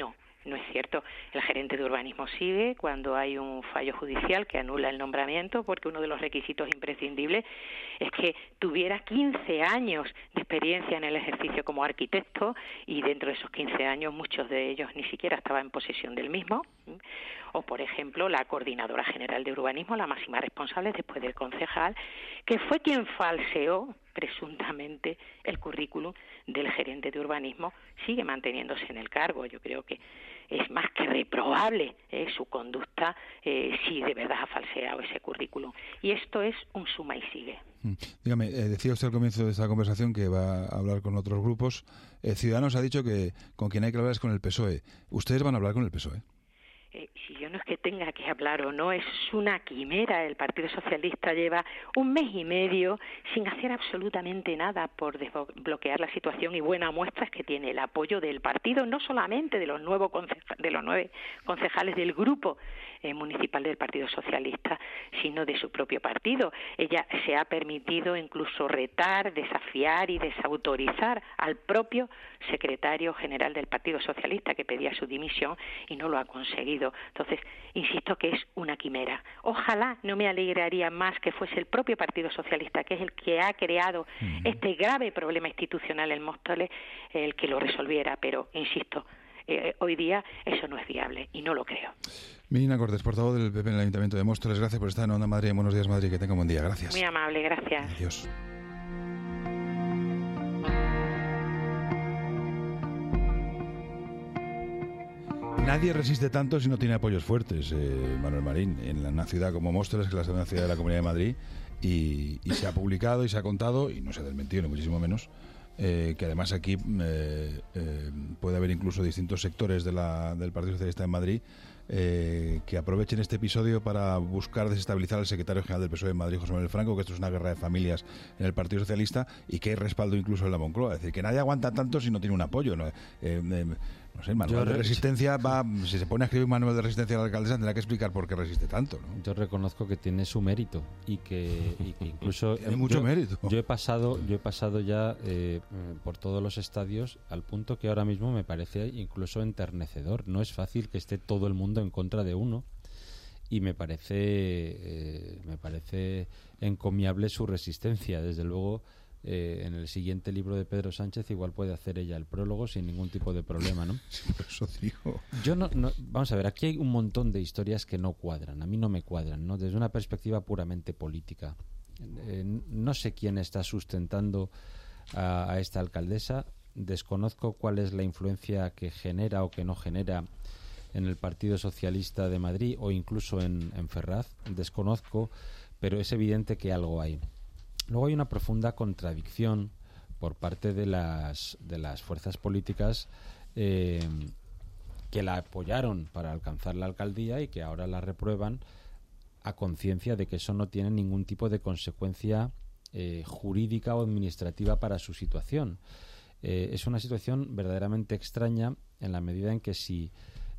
No es cierto. El gerente de urbanismo sigue cuando hay un fallo judicial que anula el nombramiento, porque uno de los requisitos imprescindibles es que tuviera 15 años de experiencia en el ejercicio como arquitecto, y dentro de esos 15 años muchos de ellos ni siquiera estaban en posesión del mismo. O, por ejemplo, la coordinadora general de urbanismo, la máxima responsable después del concejal, que fue quien falseó, presuntamente el currículum del gerente de urbanismo sigue manteniéndose en el cargo. Yo creo que es más que reprobable su conducta si de verdad ha falseado ese currículum. Y esto es un suma y sigue. Dígame, decía usted al comienzo de esta conversación que va a hablar con otros grupos. Ciudadanos ha dicho que con quien hay que hablar es con el PSOE. ¿Ustedes van a hablar con el PSOE? Si yo no es que tenga que hablar o no, es una quimera. El Partido Socialista lleva 1 mes y medio sin hacer absolutamente nada por desbloquear la situación, y buena muestra es que tiene el apoyo del partido, no solamente de los 9 concejales del grupo municipal del Partido Socialista, sino de su propio partido. Ella se ha permitido incluso retar, desafiar y desautorizar al propio secretario general del Partido Socialista, que pedía su dimisión, y no lo ha conseguido. Entonces, insisto que es una quimera. Ojalá, no me alegraría más que fuese el propio Partido Socialista, que es el que ha creado este grave problema institucional en Móstoles, el que lo resolviera, pero insisto, hoy día eso no es viable y no lo creo. Medina Cortés, portavoz del PP en el Ayuntamiento de Móstoles, gracias por estar en Onda Madrid. Buenos días, Madrid, que tenga un buen día. Gracias. Muy amable, gracias. Adiós. Nadie resiste tanto si no tiene apoyos fuertes, Manuel Marín, en una ciudad como Móstoles, que es la segunda ciudad de la Comunidad de Madrid, y se ha publicado y se ha contado, y no se ha desmentido, ni muchísimo menos, que además aquí puede haber incluso distintos sectores del Partido Socialista en Madrid que aprovechen este episodio para buscar desestabilizar al secretario general del PSOE en Madrid, José Manuel Franco, que esto es una guerra de familias en el Partido Socialista y que hay respaldo incluso en la Moncloa. Es decir, que nadie aguanta tanto si no tiene un apoyo, ¿no? No sé, el manual de resistencia si se pone a escribir un manual de resistencia a la alcaldesa tendrá que explicar por qué resiste tanto, ¿no? Yo reconozco que tiene su mérito y que incluso tiene mucho mérito. Yo he pasado ya por todos los estadios al punto que ahora mismo me parece incluso enternecedor. No es fácil que esté todo el mundo en contra de uno, y me parece encomiable su resistencia. Desde luego, en el siguiente libro de Pedro Sánchez igual puede hacer ella el prólogo sin ningún tipo de problema, ¿no? Sí, por eso digo. Yo no, vamos a ver, aquí hay un montón de historias que no cuadran, a mí no me cuadran, ¿no? Desde una perspectiva puramente política. No sé quién está sustentando a esta alcaldesa, desconozco cuál es la influencia que genera o que no genera en el Partido Socialista de Madrid o incluso en Ferraz, desconozco, pero es evidente que algo hay. Luego hay una profunda contradicción por parte de las fuerzas políticas que la apoyaron para alcanzar la alcaldía y que ahora la reprueban a conciencia de que eso no tiene ningún tipo de consecuencia jurídica o administrativa para su situación. Es una situación verdaderamente extraña en la medida en que si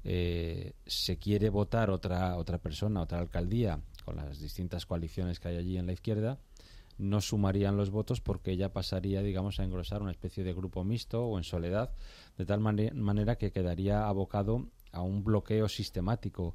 se quiere votar otra persona, otra alcaldía, con las distintas coaliciones que hay allí en la izquierda, no sumarían los votos porque ella pasaría, digamos, a engrosar una especie de grupo mixto o en soledad, de tal manera que quedaría abocado a un bloqueo sistemático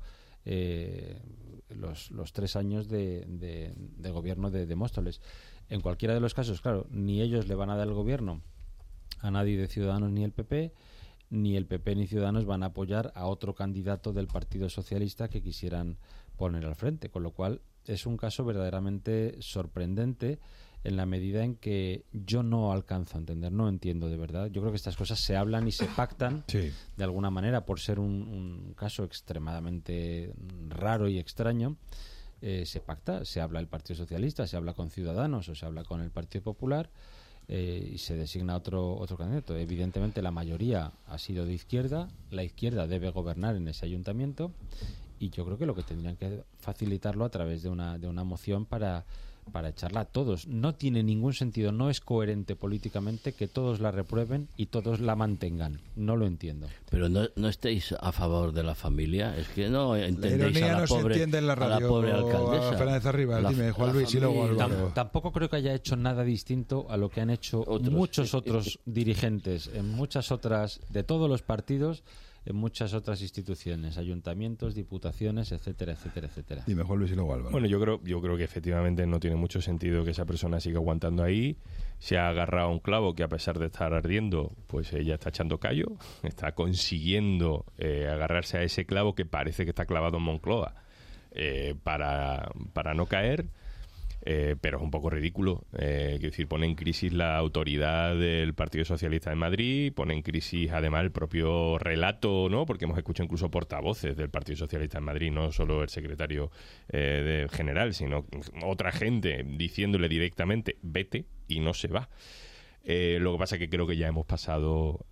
los 3 años de gobierno de Móstoles. En cualquiera de los casos, claro, ni ellos le van a dar el gobierno a nadie de Ciudadanos ni el PP, ni el PP ni Ciudadanos van a apoyar a otro candidato del Partido Socialista que quisieran poner al frente, con lo cual es un caso verdaderamente sorprendente en la medida en que yo no alcanzo a entender, no entiendo de verdad. Yo creo que estas cosas se hablan y se pactan de alguna manera por ser un caso extremadamente raro y extraño. Se pacta, se habla el Partido Socialista, se habla con Ciudadanos o se habla con el Partido Popular y se designa otro candidato. Evidentemente la mayoría ha sido de izquierda, la izquierda debe gobernar en ese ayuntamiento y yo creo que lo que tendrían que facilitarlo a través de una moción para echarla a todos. No tiene ningún sentido, no es coherente políticamente que todos la reprueben y todos la mantengan. No lo entiendo. Pero no estéis a favor de la familia, es que no entendéis la a la pobre, se entiende en la radio, a la pobre alcaldesa. A Fernández Arribas, dime, Juan Luis y luego Álvaro. Tampoco creo que haya hecho nada distinto a lo que han hecho muchos otros dirigentes en muchas otras, de todos los partidos, en muchas otras instituciones, ayuntamientos, diputaciones, etcétera, etcétera, etcétera. Dime, Juan Luis y luego Álvaro. Bueno, yo creo que efectivamente no tiene mucho sentido que esa persona siga aguantando ahí. Se ha agarrado a un clavo que, a pesar de estar ardiendo, pues ella está echando callo, está consiguiendo agarrarse a ese clavo que parece que está clavado en Moncloa para no caer. pero es un poco ridículo. Quiero decir, pone en crisis la autoridad del Partido Socialista de Madrid, pone en crisis además el propio relato, ¿no? Porque hemos escuchado incluso portavoces del Partido Socialista en Madrid, no solo el secretario general, sino otra gente diciéndole directamente vete, y no se va. Lo que pasa es que creo que ya hemos pasado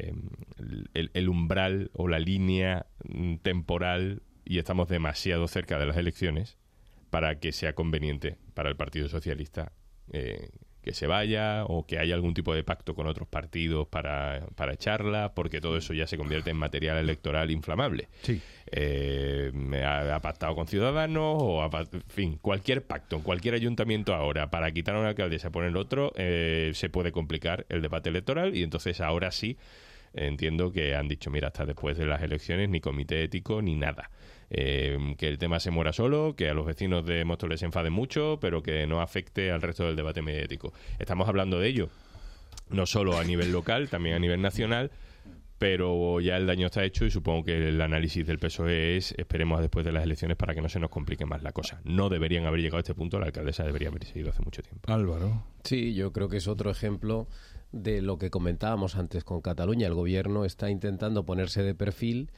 el umbral o la línea temporal y estamos demasiado cerca de las elecciones para que sea conveniente para el Partido Socialista que se vaya o que haya algún tipo de pacto con otros partidos para echarla, porque todo eso ya se convierte en material electoral inflamable. Sí. Ha pactado con Ciudadanos en fin, cualquier pacto, cualquier ayuntamiento ahora para quitar a una alcaldesa y poner otro, se puede complicar el debate electoral, y entonces ahora sí entiendo que han dicho, mira, hasta después de las elecciones ni comité ético ni nada. Que el tema se muera solo, que a los vecinos de Móstoles se enfaden mucho, pero que no afecte al resto del debate mediático. Estamos hablando de ello no solo a nivel local, también a nivel nacional, pero ya el daño está hecho y supongo que el análisis del PSOE es esperemos a después de las elecciones para que no se nos complique más la cosa. No deberían haber llegado a este punto, la alcaldesa debería haber ido hace mucho tiempo. Álvaro. Sí, yo creo que es otro ejemplo de lo que comentábamos antes con Cataluña. El gobierno está intentando ponerse de perfil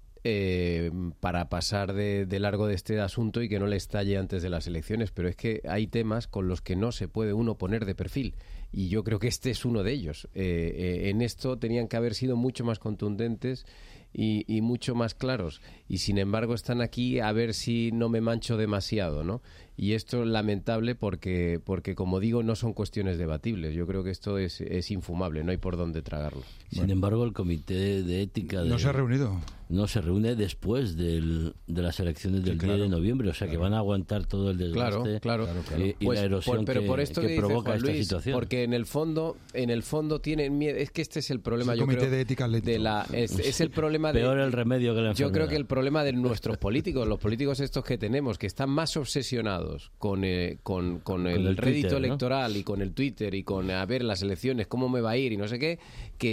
para pasar de largo de este asunto y que no le estalle antes de las elecciones, pero es que hay temas con los que no se puede uno poner de perfil, y yo creo que este es uno de ellos. En esto tenían que haber sido mucho más contundentes y mucho más claros, y sin embargo están aquí a ver si no me mancho demasiado, ¿no? Y esto es lamentable porque como digo, no son cuestiones debatibles. Yo creo que esto es infumable, no hay por dónde tragarlo. Sin embargo, el Comité de Ética... ¿No se ha reunido? No, se reúne después de las elecciones del 10 de noviembre, o sea que van a aguantar todo el desgaste claro. y la erosión pero por esto que dice provoca Juan esta Luis, situación. porque en el fondo tienen miedo. Es que este es el problema, el yo Comité creo, de Ética es el problema de... Peor el remedio que la enfermedad. Yo creo que el problema de nuestros políticos, los políticos estos que tenemos, que están más obsesionados con el rédito Twitter, electoral, ¿no? Y con el Twitter y con a ver las elecciones, cómo me va a ir y no sé qué,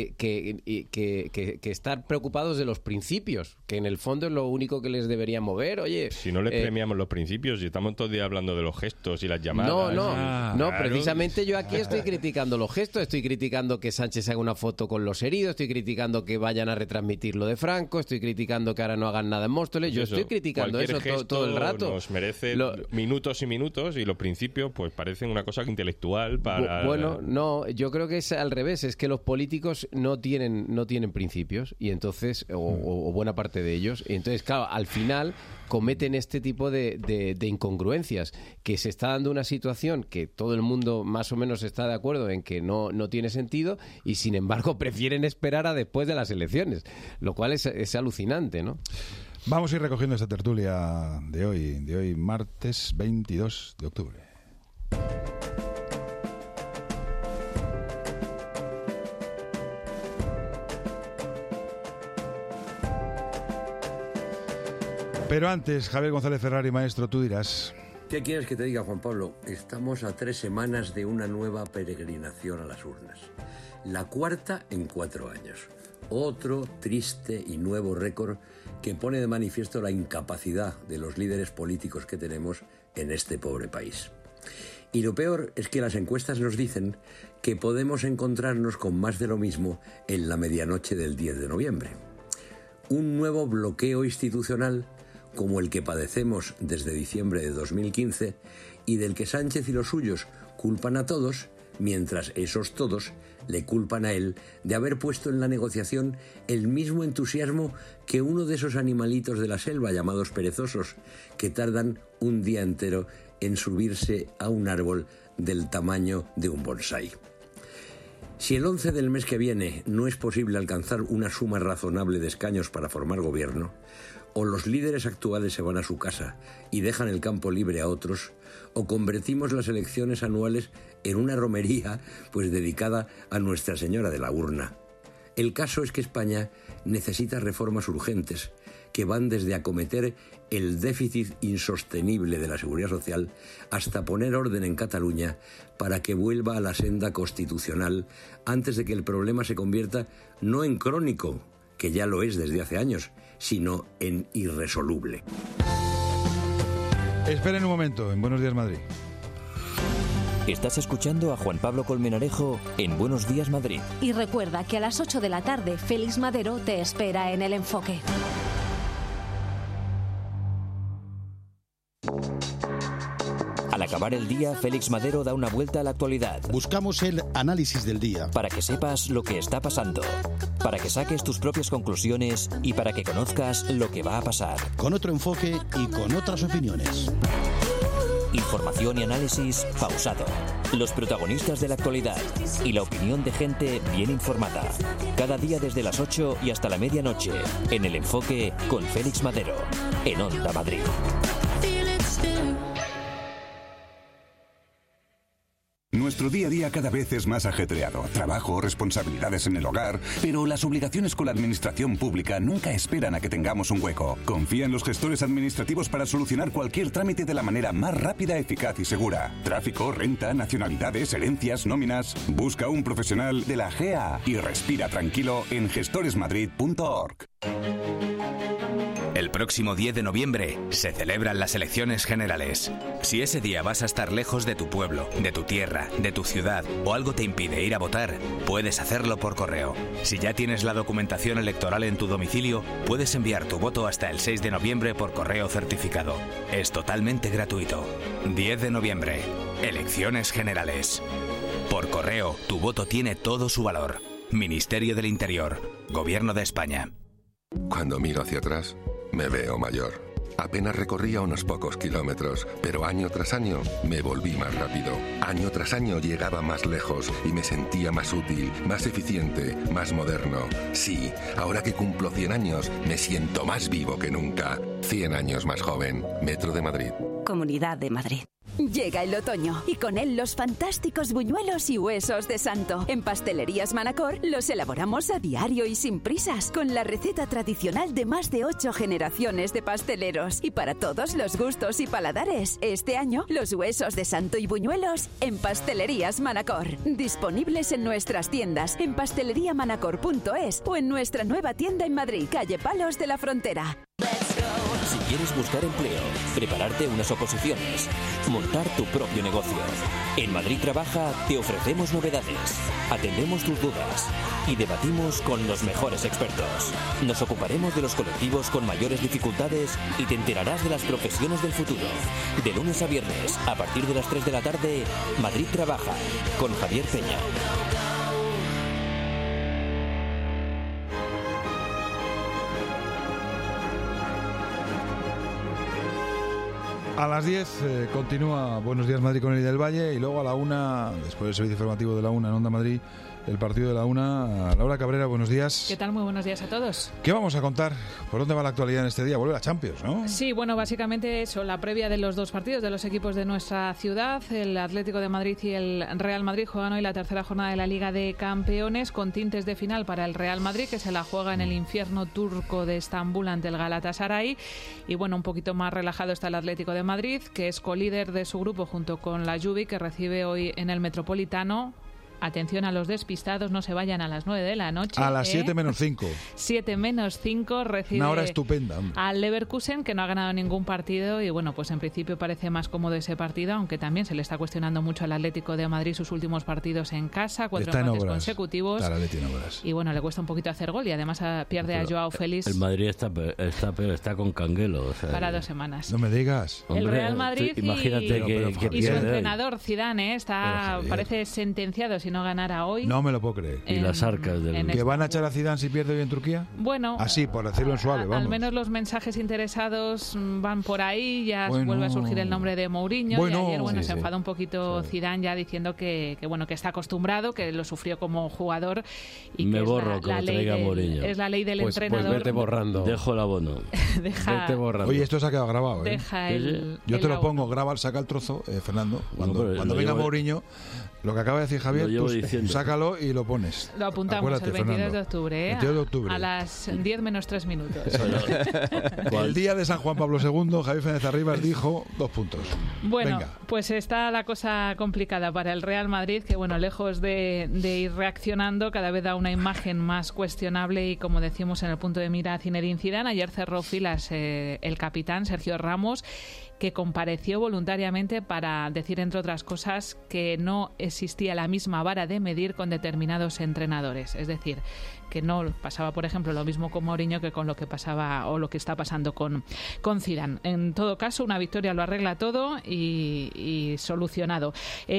que estar preocupados de los principios, que en el fondo es lo único que les debería mover. Oye, si no les premiamos los principios y estamos todo el día hablando de los gestos y las llamadas. No, claro. precisamente yo aquí estoy criticando los gestos, estoy criticando que Sánchez haga una foto con los heridos, estoy criticando que vayan a retransmitir lo de Franco, estoy criticando que ahora no hagan nada en Móstoles, yo estoy criticando eso todo el rato. Nos merece minutos y minutos, y los principios pues parecen una cosa intelectual para... Bueno, no, yo creo que es al revés, es que los políticos no tienen principios, y entonces, o buena parte de ellos, y entonces claro, al final cometen este tipo de incongruencias, que se está dando una situación que todo el mundo más o menos está de acuerdo en que no tiene sentido, y sin embargo prefieren esperar a después de las elecciones, lo cual es alucinante, ¿no? Vamos a ir recogiendo esta tertulia de hoy martes 22 de octubre. Pero antes, Javier González Ferrari, maestro, tú dirás... ¿Qué quieres que te diga, Juan Pablo? Estamos a 3 semanas de una nueva peregrinación a las urnas. La cuarta en 4 años. Otro triste y nuevo récord que pone de manifiesto la incapacidad de los líderes políticos que tenemos en este pobre país. Y lo peor es que las encuestas nos dicen que podemos encontrarnos con más de lo mismo en la medianoche del 10 de noviembre. Un nuevo bloqueo institucional como el que padecemos desde diciembre de 2015 y del que Sánchez y los suyos culpan a todos, mientras esos todos le culpan a él de haber puesto en la negociación el mismo entusiasmo que uno de esos animalitos de la selva llamados perezosos, que tardan un día entero en subirse a un árbol del tamaño de un bonsái. Si el 11 del mes que viene no es posible alcanzar una suma razonable de escaños para formar gobierno, o los líderes actuales se van a su casa y dejan el campo libre a otros, o convertimos las elecciones anuales en una romería pues dedicada a Nuestra Señora de la Urna. El caso es que España necesita reformas urgentes que van desde acometer el déficit insostenible de la seguridad social hasta poner orden en Cataluña para que vuelva a la senda constitucional antes de que el problema se convierta no en crónico, que ya lo es desde hace años, sino en irresoluble. Esperen un momento, en Buenos Días Madrid. Estás escuchando a Juan Pablo Colmenarejo en Buenos Días Madrid. Y recuerda que a las 8 de la tarde Félix Madero te espera en El Enfoque. Al acabar el día, Félix Madero da una vuelta a la actualidad. Buscamos el análisis del día. Para que sepas lo que está pasando, para que saques tus propias conclusiones y para que conozcas lo que va a pasar. Con otro enfoque y con otras opiniones. Información y análisis pausado. Los protagonistas de la actualidad y la opinión de gente bien informada. Cada día desde las 8 y hasta la medianoche en El Enfoque con Félix Madero en Onda Madrid. Nuestro día a día cada vez es más ajetreado. Trabajo, responsabilidades en el hogar, pero las obligaciones con la administración pública nunca esperan a que tengamos un hueco. Confía en los gestores administrativos para solucionar cualquier trámite de la manera más rápida, eficaz y segura. Tráfico, renta, nacionalidades, herencias, nóminas. Busca un profesional de la GEA y respira tranquilo en gestoresmadrid.org. El próximo 10 de noviembre se celebran las elecciones generales. Si ese día vas a estar lejos de tu pueblo, de tu tierra, de tu ciudad o algo te impide ir a votar, puedes hacerlo por correo. Si ya tienes la documentación electoral en tu domicilio, puedes enviar tu voto hasta el 6 de noviembre por correo certificado. Es totalmente gratuito. 10 de noviembre, elecciones generales. Por correo, tu voto tiene todo su valor. Ministerio del Interior, Gobierno de España. Cuando miro hacia atrás, me veo mayor. Apenas recorría unos pocos kilómetros, pero año tras año me volví más rápido. Año tras año llegaba más lejos y me sentía más útil, más eficiente, más moderno. Sí, ahora que cumplo 100 años, me siento más vivo que nunca. 100 años más joven. Metro de Madrid. Comunidad de Madrid. Llega el otoño y con él los fantásticos buñuelos y huesos de santo. En Pastelerías Manacor los elaboramos a diario y sin prisas, con la receta tradicional de más de 8 generaciones de pasteleros. Y para todos los gustos y paladares, este año los huesos de santo y buñuelos en Pastelerías Manacor. Disponibles en nuestras tiendas, en pasteleriamanacor.es o en nuestra nueva tienda en Madrid, calle Palos de la Frontera. Si quieres buscar empleo, prepararte unas oposiciones, montar tu propio negocio. En Madrid Trabaja te ofrecemos novedades, atendemos tus dudas y debatimos con los mejores expertos. Nos ocuparemos de los colectivos con mayores dificultades y te enterarás de las profesiones del futuro. De lunes a viernes, a partir de las 3 de la tarde, Madrid Trabaja, con Javier Peña. A las 10 continúa Buenos Días Madrid con Eli del Valle y luego a la 1, después del servicio informativo de la 1 en Onda Madrid, el partido de la 1. Laura Cabrera, buenos días. ¿Qué tal? Muy buenos días a todos. ¿Qué vamos a contar? ¿Por dónde va la actualidad en este día? Vuelve la Champions, ¿no? Sí, bueno, básicamente eso, la previa de los dos partidos de los equipos de nuestra ciudad. El Atlético de Madrid y el Real Madrid juegan hoy la tercera jornada de la Liga de Campeones con tintes de final para el Real Madrid, que se la juega en el infierno turco de Estambul ante el Galatasaray. Y bueno, un poquito más relajado está el Atlético de Madrid, que es colíder de su grupo junto con la Juve, que recibe hoy en el Metropolitano. Atención a los despistados, no se vayan a las 9 de la noche. A las 7 menos 5. 7 menos 5 recibe una hora estupenda, hombre. Al Leverkusen, que no ha ganado ningún partido y bueno, pues en principio parece más cómodo ese partido, aunque también se le está cuestionando mucho al Atlético de Madrid sus últimos partidos en casa, 4 empates consecutivos. Y bueno, le cuesta un poquito hacer gol y además pierde a Joao Félix. El Madrid está con Canguelo. O sea, para 2 semanas. No me digas. El Real Madrid imagínate que y su entrenador Zidane parece sentenciado si no ganara hoy. No me lo puedo creer. Y las arcas del... ¿Que van a echar a Zidane si pierde hoy en Turquía? Bueno, así, por decirlo en suave, vamos. Al menos los mensajes interesados van por ahí, ya vuelve a surgir el nombre de Mourinho y ayer se enfada un poquito Zidane ya diciendo que está acostumbrado, que lo sufrió como jugador y me que borro como traiga Mourinho. Es la ley del entrenador. Pues vete borrando. Dejo el abono. Vete borrando. Oye, esto se ha quedado grabado, ¿eh? Yo te lo pongo, saca el trozo, Fernando. Cuando venga Mourinho, lo que acaba de decir Javier, sácalo y lo pones. Lo apuntamos. Acuérdate, el 22 de octubre, 22 de octubre. A las 10 menos 3 minutos. El día de San Juan Pablo II, Javier Fernández Arribas dijo 2 puntos. Bueno, venga. Pues está la cosa complicada para el Real Madrid, que bueno, lejos de ir reaccionando, cada vez da una imagen más cuestionable y, como decimos, en el punto de mira Zinedine Zidane. Ayer cerró filas el capitán Sergio Ramos, que compareció voluntariamente para decir, entre otras cosas, que no existía la misma vara de medir con determinados entrenadores. Es decir, que no pasaba, por ejemplo, lo mismo con Mourinho que con lo que pasaba o lo que está pasando con Zidane. En todo caso, una victoria lo arregla todo y solucionado.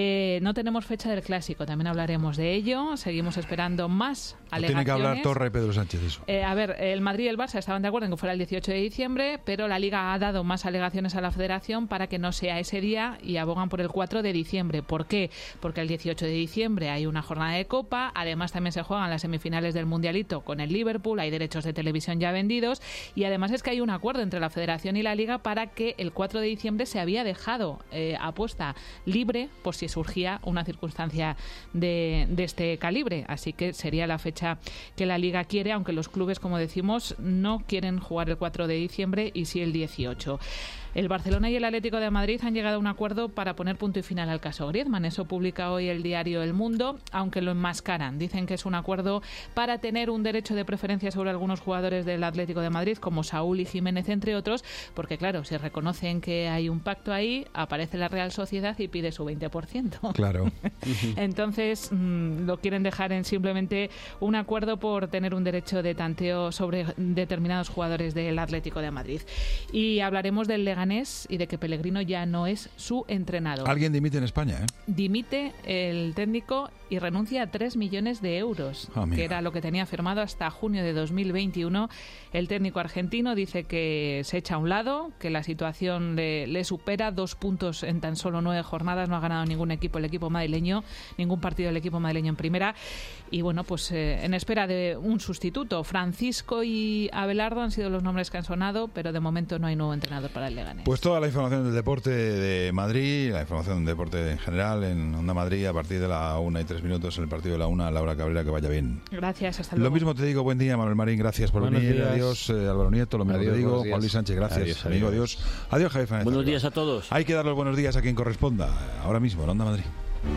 No tenemos fecha del Clásico, también hablaremos de ello. Seguimos esperando más alegaciones. Tiene que hablar Torra y Pedro Sánchez de eso. A ver, el Madrid y el Barça estaban de acuerdo en que fuera el 18 de diciembre, pero la Liga ha dado más alegaciones a la Federación para que no sea ese día y abogan por el 4 de diciembre. ¿Por qué? Porque el 18 de diciembre hay una jornada de Copa, además también se juegan las semifinales del Mundialito con el Liverpool, hay derechos de televisión ya vendidos y además es que hay un acuerdo entre la Federación y la Liga para que el 4 de diciembre se había dejado apuesta libre por si surgía una circunstancia de este calibre. Así que sería la fecha que la Liga quiere, aunque los clubes, como decimos, no quieren jugar el 4 de diciembre y sí el 18. El Barcelona y el Atlético de Madrid han llegado a un acuerdo para poner punto y final al caso Griezmann. Eso publica hoy el diario El Mundo, aunque lo enmascaran. Dicen que es un acuerdo para tener un derecho de preferencia sobre algunos jugadores del Atlético de Madrid, como Saúl y Jiménez, entre otros, porque claro, si reconocen que hay un pacto ahí, aparece la Real Sociedad y pide su 20%. Claro. Entonces, lo quieren dejar en simplemente un acuerdo por tener un derecho de tanteo sobre determinados jugadores del Atlético de Madrid. Y hablaremos del Leganés y de que Pellegrino ya no es su entrenador. Alguien dimite en España, ¿eh? Dimite el técnico y renuncia a 3 millones de euros, que era lo que tenía firmado hasta junio de 2021. El técnico argentino dice que se echa a un lado, que la situación le supera, 2 puntos en tan solo 9 jornadas, no ha ganado ningún equipo el equipo madrileño, ningún partido del equipo madrileño en primera. Y bueno, pues en espera de un sustituto. Francisco y Abelardo han sido los nombres que han sonado, pero de momento no hay nuevo entrenador para el Leganés. Pues toda la información del deporte de Madrid, la información del deporte en general en Onda Madrid a partir de la 1:03 en el partido de la 1. Laura Cabrera, que vaya bien. Gracias, hasta luego. Lo mismo te digo, buen día, Manuel Marín, gracias por Buenos venir. días. Adiós, Álvaro Nieto, lo mismo te digo. Juan Luis Sánchez, gracias. Adiós, amigo, adiós. Adiós, Javier Fernández. Buenos días a todos. Hay que dar los buenos días a quien corresponda, ahora mismo en Onda Madrid.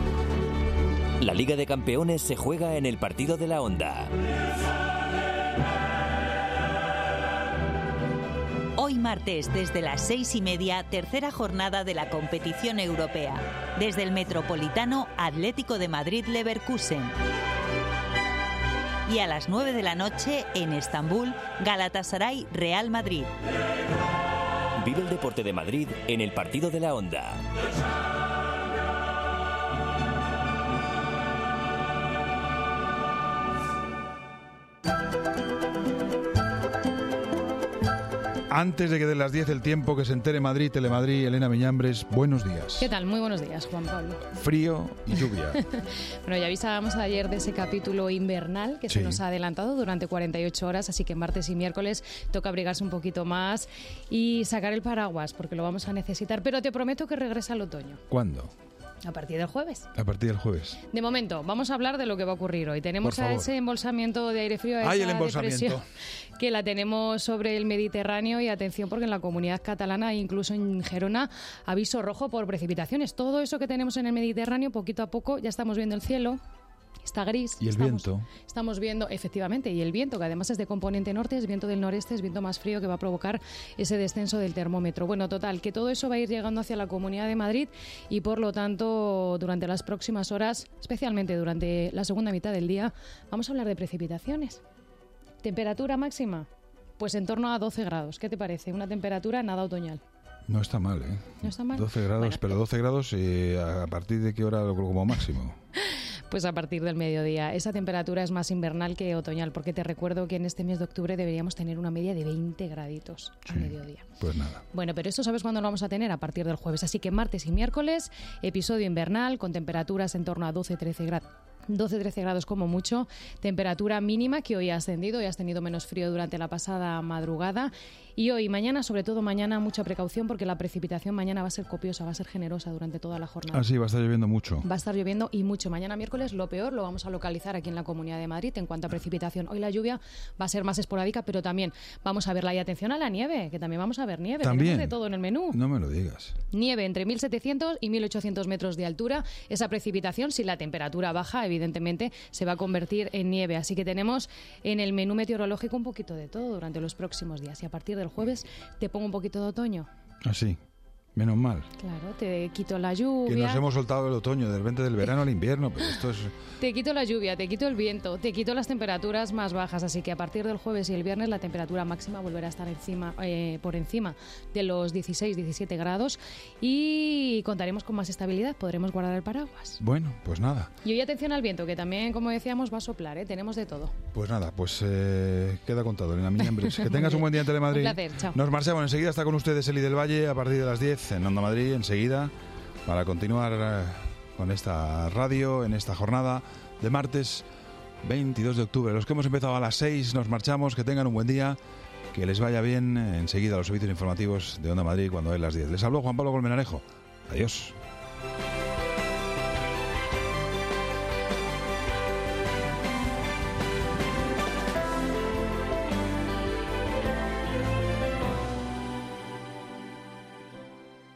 La Liga de Campeones se juega en el partido de la Onda. Hoy martes, desde las 6:30, tercera jornada de la competición europea. Desde el Metropolitano, Atlético de Madrid-Leverkusen. Y a las 9 de la noche, en Estambul, Galatasaray-Real Madrid. Vive el deporte de Madrid en el partido de la Onda. Antes de que den las 10 el tiempo, que se entere Madrid, Telemadrid, Elena Miñambres, buenos días. ¿Qué tal? Muy buenos días, Juan Pablo. Frío y lluvia. Bueno, ya avisábamos ayer de ese capítulo invernal que se nos ha adelantado durante 48 horas, así que martes y miércoles toca abrigarse un poquito más y sacar el paraguas, porque lo vamos a necesitar. Pero te prometo que regresa el otoño. ¿Cuándo? A partir del jueves. A partir del jueves. De momento, vamos a hablar de lo que va a ocurrir hoy. Tenemos a ese embolsamiento de aire frío, a ¡Ay, esa el embolsamiento! depresión que la tenemos sobre el Mediterráneo, y atención porque en la Comunidad Catalana e incluso en Gerona aviso rojo por precipitaciones. Todo eso que tenemos en el Mediterráneo, poquito a poco ya estamos viendo el cielo. Está gris. Y el viento. Estamos viendo, efectivamente, y el viento, que además es de componente norte, es viento del noreste, es viento más frío, que va a provocar ese descenso del termómetro. Bueno, total, que todo eso va a ir llegando hacia la Comunidad de Madrid y, por lo tanto, durante las próximas horas, especialmente durante la segunda mitad del día, vamos a hablar de precipitaciones. ¿Temperatura máxima? Pues en torno a 12 grados. ¿Qué te parece? Una temperatura nada otoñal. No está mal, ¿eh? No está mal. 12 grados, bueno, pero 12 grados, ¿a partir de qué hora como máximo? Pues a partir del mediodía. Esa temperatura es más invernal que otoñal, porque te recuerdo que en este mes de octubre deberíamos tener una media de 20 graditos a mediodía. Pues nada. Bueno, pero eso sabes cuándo lo vamos a tener, a partir del jueves. Así que martes y miércoles, episodio invernal con temperaturas en torno a 12-13 grados. 12-13 grados como mucho, temperatura mínima que hoy ha ascendido y has tenido menos frío durante la pasada madrugada. Y hoy, mañana, sobre todo mañana, mucha precaución porque la precipitación mañana va a ser copiosa, va a ser generosa durante toda la jornada. Ah, sí, va a estar lloviendo mucho. Va a estar lloviendo y mucho. Mañana miércoles lo peor lo vamos a localizar aquí en la Comunidad de Madrid en cuanto a precipitación. Hoy la lluvia va a ser más esporádica, pero también vamos a verla. Y atención a la nieve, que también vamos a ver nieve. ¿También? Tenemos de todo en el menú. No me lo digas. Nieve entre 1.700 y 1.800 metros de altura. Esa precipitación, si la temperatura baja, evidentemente se va a convertir en nieve. Así que tenemos en el menú meteorológico un poquito de todo durante los próximos días. Y a partir del jueves te pongo un poquito de otoño. ¿Ah, sí? Menos mal. Claro, te quito la lluvia. Que nos hemos soltado del otoño, de repente del verano al invierno, pero esto es... Te quito la lluvia, te quito el viento, te quito las temperaturas más bajas, así que a partir del jueves y el viernes la temperatura máxima volverá a estar por encima de los 16-17 grados y contaremos con más estabilidad, podremos guardar el paraguas. Bueno, pues nada. Y hoy atención al viento, que también, como decíamos, va a soplar, tenemos de todo. Pues nada, pues queda contado, Elena Miñambres. Que tengas un buen día en Telemadrid. Un placer, chao. Nos marchamos, enseguida está con ustedes Eli del Valle a partir de las 10 en Onda Madrid, enseguida, para continuar con esta radio, en esta jornada de martes 22 de octubre. Los que hemos empezado a las 6 nos marchamos, que tengan un buen día, que les vaya bien. Enseguida los servicios informativos de Onda Madrid cuando es las 10. Les habló Juan Pablo Colmenarejo. Adiós.